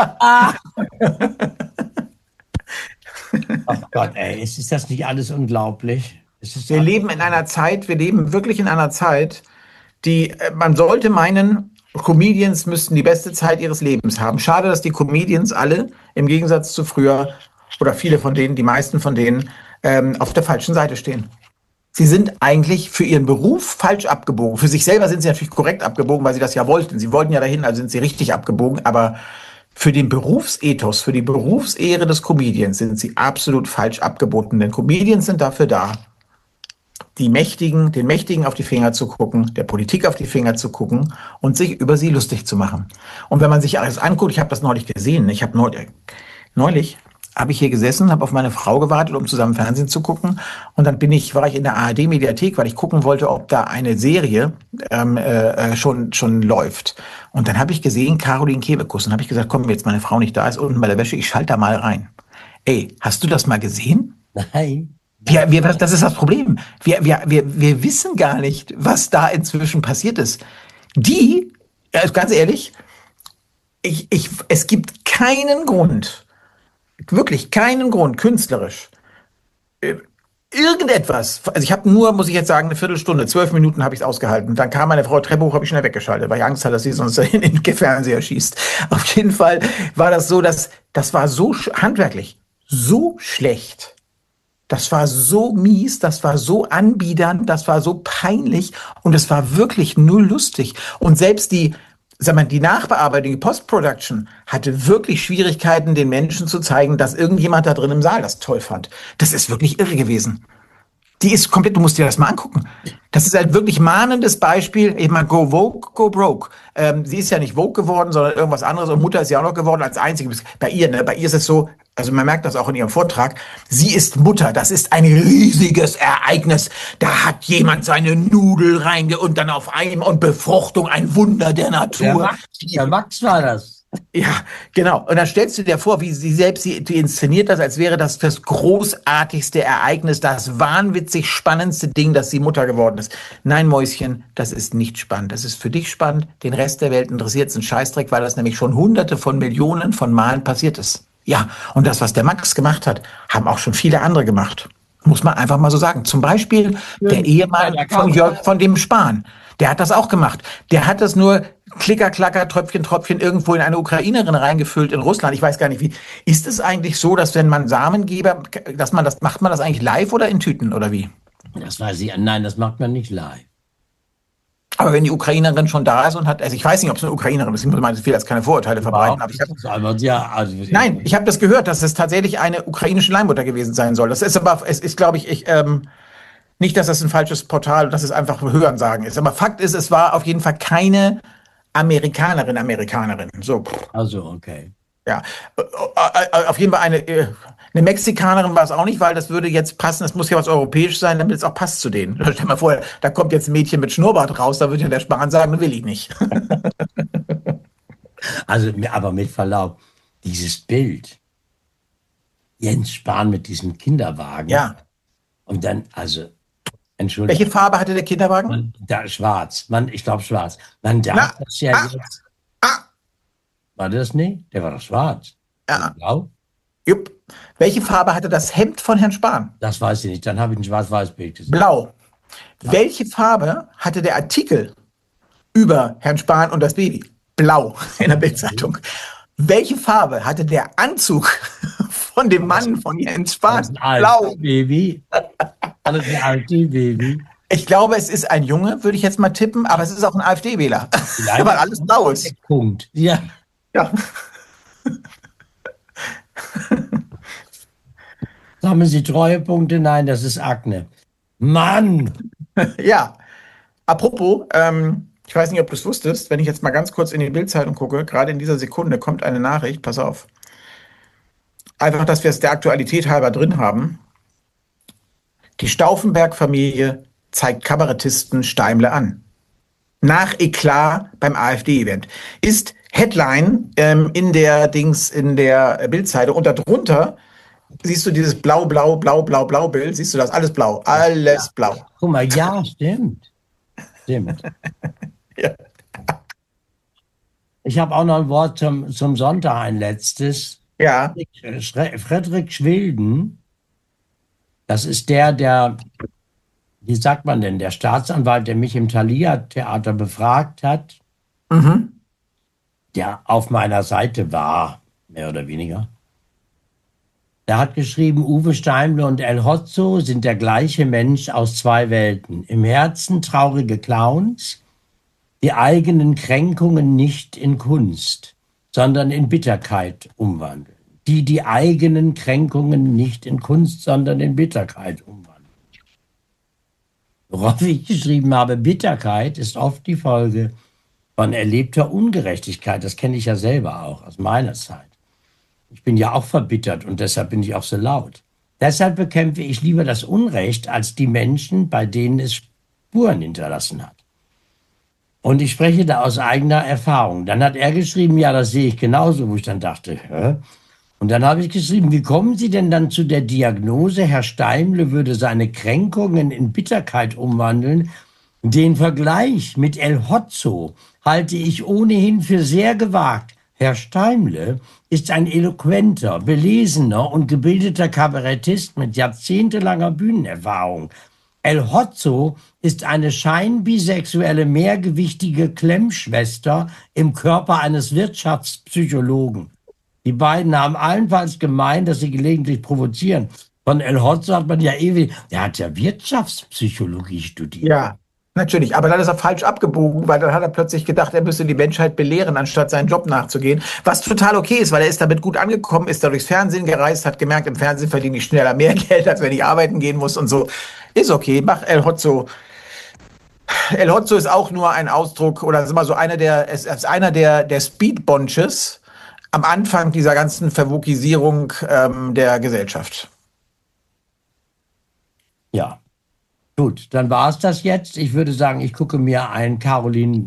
Oh Gott, ey, ist das nicht alles unglaublich? Wir leben wirklich in einer Zeit, Man sollte meinen, Comedians müssten die beste Zeit ihres Lebens haben. Schade, dass die Comedians alle, im Gegensatz zu früher, oder viele von denen, die meisten von denen, auf der falschen Seite stehen. Sie sind eigentlich für ihren Beruf falsch abgebogen. Für sich selber sind sie natürlich korrekt abgebogen, weil sie das ja wollten. Sie wollten ja dahin, also sind sie richtig abgebogen. Aber für den Berufsethos, für die Berufsehre des Comedians sind sie absolut falsch abgebogen. Denn Comedians sind dafür da, den Mächtigen auf die Finger zu gucken, der Politik auf die Finger zu gucken und sich über sie lustig zu machen. Und wenn man sich alles anguckt, ich habe das neulich gesehen, neulich habe ich hier gesessen, habe auf meine Frau gewartet, um zusammen Fernsehen zu gucken. Und dann war ich in der ARD-Mediathek, weil ich gucken wollte, ob da eine Serie schon läuft. Und dann habe ich gesehen, Caroline Kebekus. Und habe ich gesagt, komm, jetzt meine Frau nicht da ist, unten bei der Wäsche, ich schalte da mal rein. Ey, hast du das mal gesehen? Nein. Das ist das Problem. Wir wissen gar nicht, was da inzwischen passiert ist. Ganz ehrlich, es gibt keinen Grund, wirklich keinen Grund, künstlerisch, irgendetwas. Also ich habe nur, muss ich jetzt sagen, eine Viertelstunde, 12 Minuten habe ich es ausgehalten. Dann kam meine Frau Treppe hoch, habe ich schnell weggeschaltet, weil ich Angst hatte, dass sie sonst in den Fernseher schießt. Auf jeden Fall war das so, das war so handwerklich, so schlecht. Das war so mies, das war so anbiedernd, das war so peinlich und es war wirklich null lustig. Und selbst die Nachbearbeitung, die Post-Production hatte wirklich Schwierigkeiten, den Menschen zu zeigen, dass irgendjemand da drin im Saal das toll fand. Das ist wirklich irre gewesen. Die ist komplett, du musst dir das mal angucken. Das ist ein wirklich mahnendes Beispiel. Ich meine, go woke, go broke. Sie ist ja nicht woke geworden, sondern irgendwas anderes. Und Mutter ist ja auch noch geworden als einzige. Bei ihr ist es so, also man merkt das auch in ihrem Vortrag, sie ist Mutter. Das ist ein riesiges Ereignis. Da hat jemand seine Nudel und dann auf einmal und Befruchtung, ein Wunder der Natur. Der Max war das. Ja, genau. Und dann stellst du dir vor, wie die inszeniert das, als wäre das großartigste Ereignis, das wahnwitzig spannendste Ding, dass sie Mutter geworden ist. Nein, Mäuschen, das ist nicht spannend. Das ist für dich spannend. Den Rest der Welt interessiert es einen Scheißdreck, weil das nämlich schon Hunderte von Millionen von Malen passiert ist. Ja, und das, was der Max gemacht hat, haben auch schon viele andere gemacht. Muss man einfach mal so sagen. Zum Beispiel der Ehemann von Jörg von dem Spahn. Der hat das auch gemacht. Der hat das nur Klicker, Klacker, Tröpfchen, Tröpfchen irgendwo in eine Ukrainerin reingefüllt in Russland. Ich weiß gar nicht wie. Ist es eigentlich so, dass wenn man Samengeber, macht man das eigentlich live oder in Tüten oder wie? Das weiß ich. Nein, das macht man nicht live. Aber wenn die Ukrainerin schon da ist und hat, also ich weiß nicht, ob es eine Ukrainerin ist, ich will jetzt keine Vorurteile verbreiten, aber nein, ich habe das gehört, dass es tatsächlich eine ukrainische Leihmutter gewesen sein soll. Das ist aber, es ist, glaube ich, nicht, dass das ein falsches Portal, dass es einfach Hörensagen ist. Aber Fakt ist, es war auf jeden Fall keine Amerikanerin. So. Also, okay. Ja, auf jeden Fall eine Mexikanerin war es auch nicht, weil das würde jetzt passen, das muss ja was europäisch sein, damit es auch passt zu denen. Stell dir mal vor, da kommt jetzt ein Mädchen mit Schnurrbart raus, da würde ja der Spahn sagen, will ich nicht. Also, aber mit Verlaub, dieses Bild, Jens Spahn mit diesem Kinderwagen. Ja. Und dann, also, Entschuldigung. Welche Farbe hatte der Kinderwagen? Schwarz. Ich glaube schwarz. Man darf das ja jetzt. War das nicht? Der war doch schwarz. Ja. Blau? Jupp. Welche Farbe hatte das Hemd von Herrn Spahn? Das weiß ich nicht. Dann habe ich ein Schwarz-Weiß-Bild gesehen. Blau. Ja. Welche Farbe hatte der Artikel über Herrn Spahn und das Baby? Blau in der Bildzeitung. Welche Farbe hatte der Anzug von dem Mann von Jens Spahn? Blau. Baby. Alles ein AfD-Baby. Ich glaube, es ist ein Junge, würde ich jetzt mal tippen, aber es ist auch ein AfD-Wähler. Weil alles blau ist. Punkt. Ja. Ja. Sammeln Sie Treuepunkte? Nein, das ist Akne. Mann! Ja. Apropos, ich weiß nicht, ob du es wusstest, wenn ich jetzt mal ganz kurz in die Bildzeitung gucke, gerade in dieser Sekunde kommt eine Nachricht, pass auf. Einfach, dass wir es der Aktualität halber drin haben. Die Stauffenberg-Familie zeigt Kabarettisten Steimle an. Nach Eklat beim AfD-Event. Ist Headline in der Bildzeitung und darunter siehst du dieses Blau-Blau-Blau-Blau-Blau-Bild, siehst du das? Alles blau, alles blau. Guck mal, ja, stimmt. Stimmt. Ja. Ich habe auch noch ein Wort zum Sonntag, ein letztes. Ja. Friedrich Schwilden, das ist der wie sagt man denn, der Staatsanwalt, der mich im Thalia-Theater befragt hat, der auf meiner Seite war, mehr oder weniger. Der hat geschrieben, Uwe Steimle und El Hotzo sind der gleiche Mensch aus zwei Welten. Im Herzen traurige Clowns, die eigenen Kränkungen nicht in Kunst, sondern in Bitterkeit umwandeln. Die eigenen Kränkungen nicht in Kunst, sondern in Bitterkeit umwandeln. Worauf ich geschrieben habe, Bitterkeit ist oft die Folge von erlebter Ungerechtigkeit. Das kenne ich ja selber auch aus meiner Zeit. Ich bin ja auch verbittert und deshalb bin ich auch so laut. Deshalb bekämpfe ich lieber das Unrecht als die Menschen, bei denen es Spuren hinterlassen hat. Und ich spreche da aus eigener Erfahrung. Dann hat er geschrieben, ja, das sehe ich genauso, wo ich dann dachte, hä? Und dann habe ich geschrieben, wie kommen Sie denn dann zu der Diagnose, Herr Steimle würde seine Kränkungen in Bitterkeit umwandeln? Den Vergleich mit El Hotzo halte ich ohnehin für sehr gewagt. Herr Steimle ist ein eloquenter, belesener und gebildeter Kabarettist mit jahrzehntelanger Bühnenerfahrung. El Hotzo ist eine scheinbisexuelle, mehrgewichtige Klemmschwester im Körper eines Wirtschaftspsychologen. Die beiden haben allenfalls gemeint, dass sie gelegentlich provozieren. Von El Hotzo hat man ja ewig, der hat ja Wirtschaftspsychologie studiert. Ja, natürlich. Aber dann ist er falsch abgebogen, weil dann hat er plötzlich gedacht, er müsse die Menschheit belehren, anstatt seinen Job nachzugehen. Was total okay ist, weil er ist damit gut angekommen, ist da durchs Fernsehen gereist, hat gemerkt, im Fernsehen verdiene ich schneller mehr Geld, als wenn ich arbeiten gehen muss und so. Ist okay, mach El Hotzo. El Hotzo ist auch nur ein Ausdruck, oder ist immer so einer der Speed-Bonches am Anfang dieser ganzen Vervokisierung der Gesellschaft. Ja, gut, dann war es das jetzt. Ich würde sagen, ich gucke mir ein Caroline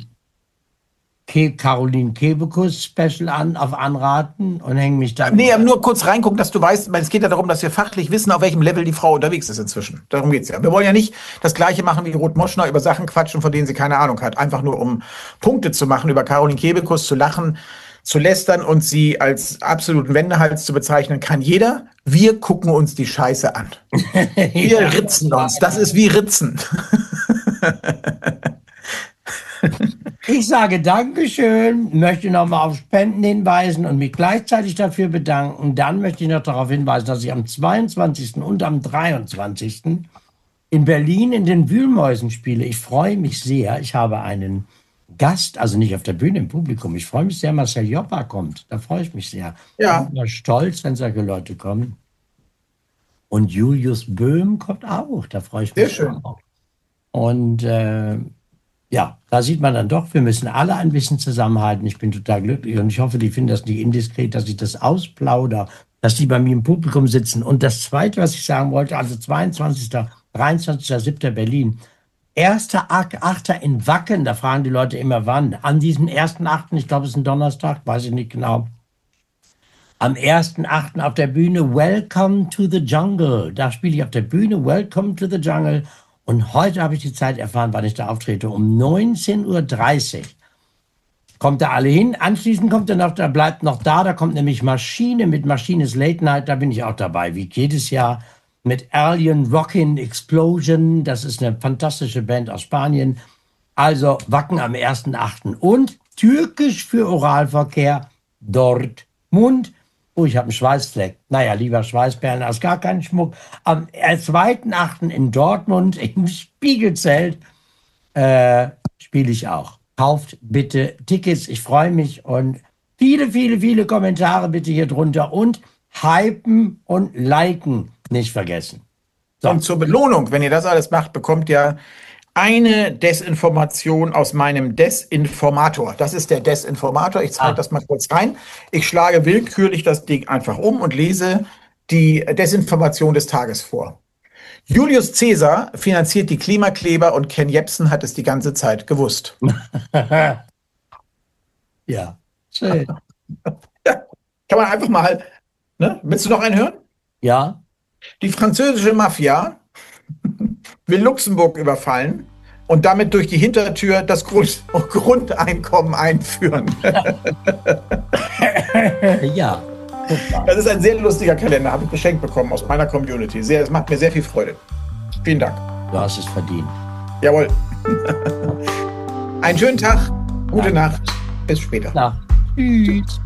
Kebekus-Special an, auf Anraten und hänge mich dann... Nee, nur kurz reingucken, dass du weißt, es geht ja darum, dass wir fachlich wissen, auf welchem Level die Frau unterwegs ist inzwischen. Darum geht's ja. Wir wollen ja nicht das Gleiche machen wie Ruth Moschner, über Sachen quatschen, von denen sie keine Ahnung hat. Einfach nur, um Punkte zu machen, über Caroline Kebekus zu lachen, zu lästern und sie als absoluten Wendehals zu bezeichnen, kann jeder. Wir gucken uns die Scheiße an. Wir ritzen uns. Das ist wie Ritzen. Ich sage Dankeschön, möchte nochmal auf Spenden hinweisen und mich gleichzeitig dafür bedanken. Dann möchte ich noch darauf hinweisen, dass ich am 22. und am 23. in Berlin in den Wühlmäusen spiele. Ich freue mich sehr. Ich habe einen Gast, also nicht auf der Bühne, im Publikum. Ich freue mich sehr, Marcel Joppa kommt. Da freue ich mich sehr. Ja. Ich bin immer stolz, wenn solche Leute kommen. Und Julius Böhm kommt auch. Da freue ich mich sehr schön. Auch. Und ja, da sieht man dann doch, wir müssen alle ein bisschen zusammenhalten. Ich bin total glücklich und ich hoffe, die finden das nicht indiskret, dass ich das ausplaudere, dass die bei mir im Publikum sitzen. Und das Zweite, was ich sagen wollte, also 22., 23.07. Berlin, 1.8. in Wacken, da fragen die Leute immer wann. An diesem 1.8., ich glaube, es ist ein Donnerstag, weiß ich nicht genau. Am 1.8. auf der Bühne Welcome to the Jungle. Da spiele ich auf der Bühne Welcome to the Jungle. Und heute habe ich die Zeit erfahren, wann ich da auftrete. Um 19.30 Uhr. Kommt da alle hin. Anschließend kommt er noch, da bleibt noch da kommt nämlich Maschine mit Maschines Late Night. Da bin ich auch dabei, wie jedes Jahr. Mit Alien Rockin' Explosion. Das ist eine fantastische Band aus Spanien. Also Wacken am 1.8. Und Türkisch für Oralverkehr Dortmund. Oh, ich habe einen Schweißfleck. Naja, lieber Schweißperlen als gar keinen Schmuck. Am 2.8. in Dortmund im Spiegelzelt spiele ich auch. Kauft bitte Tickets. Ich freue mich und viele, viele, viele Kommentare bitte hier drunter. Und hypen und liken nicht vergessen. So. Und zur Belohnung, wenn ihr das alles macht, bekommt ihr eine Desinformation aus meinem Desinformator. Das ist der Desinformator. Ich zeige das mal kurz rein. Ich schlage willkürlich das Ding einfach um und lese die Desinformation des Tages vor. Julius Caesar finanziert die Klimakleber und Ken Jebsen hat es die ganze Zeit gewusst. Ja, schön. Ja, kann man einfach mal, ne? Willst du noch einen hören? Ja. Die französische Mafia will Luxemburg überfallen und damit durch die Hintertür das Grundeinkommen einführen. Ja. Das ist ein sehr lustiger Kalender, habe ich geschenkt bekommen aus meiner Community. Es macht mir sehr viel Freude. Vielen Dank. Du hast es verdient. Jawohl. Einen schönen Tag, gute Nacht, bis später. Tschüss.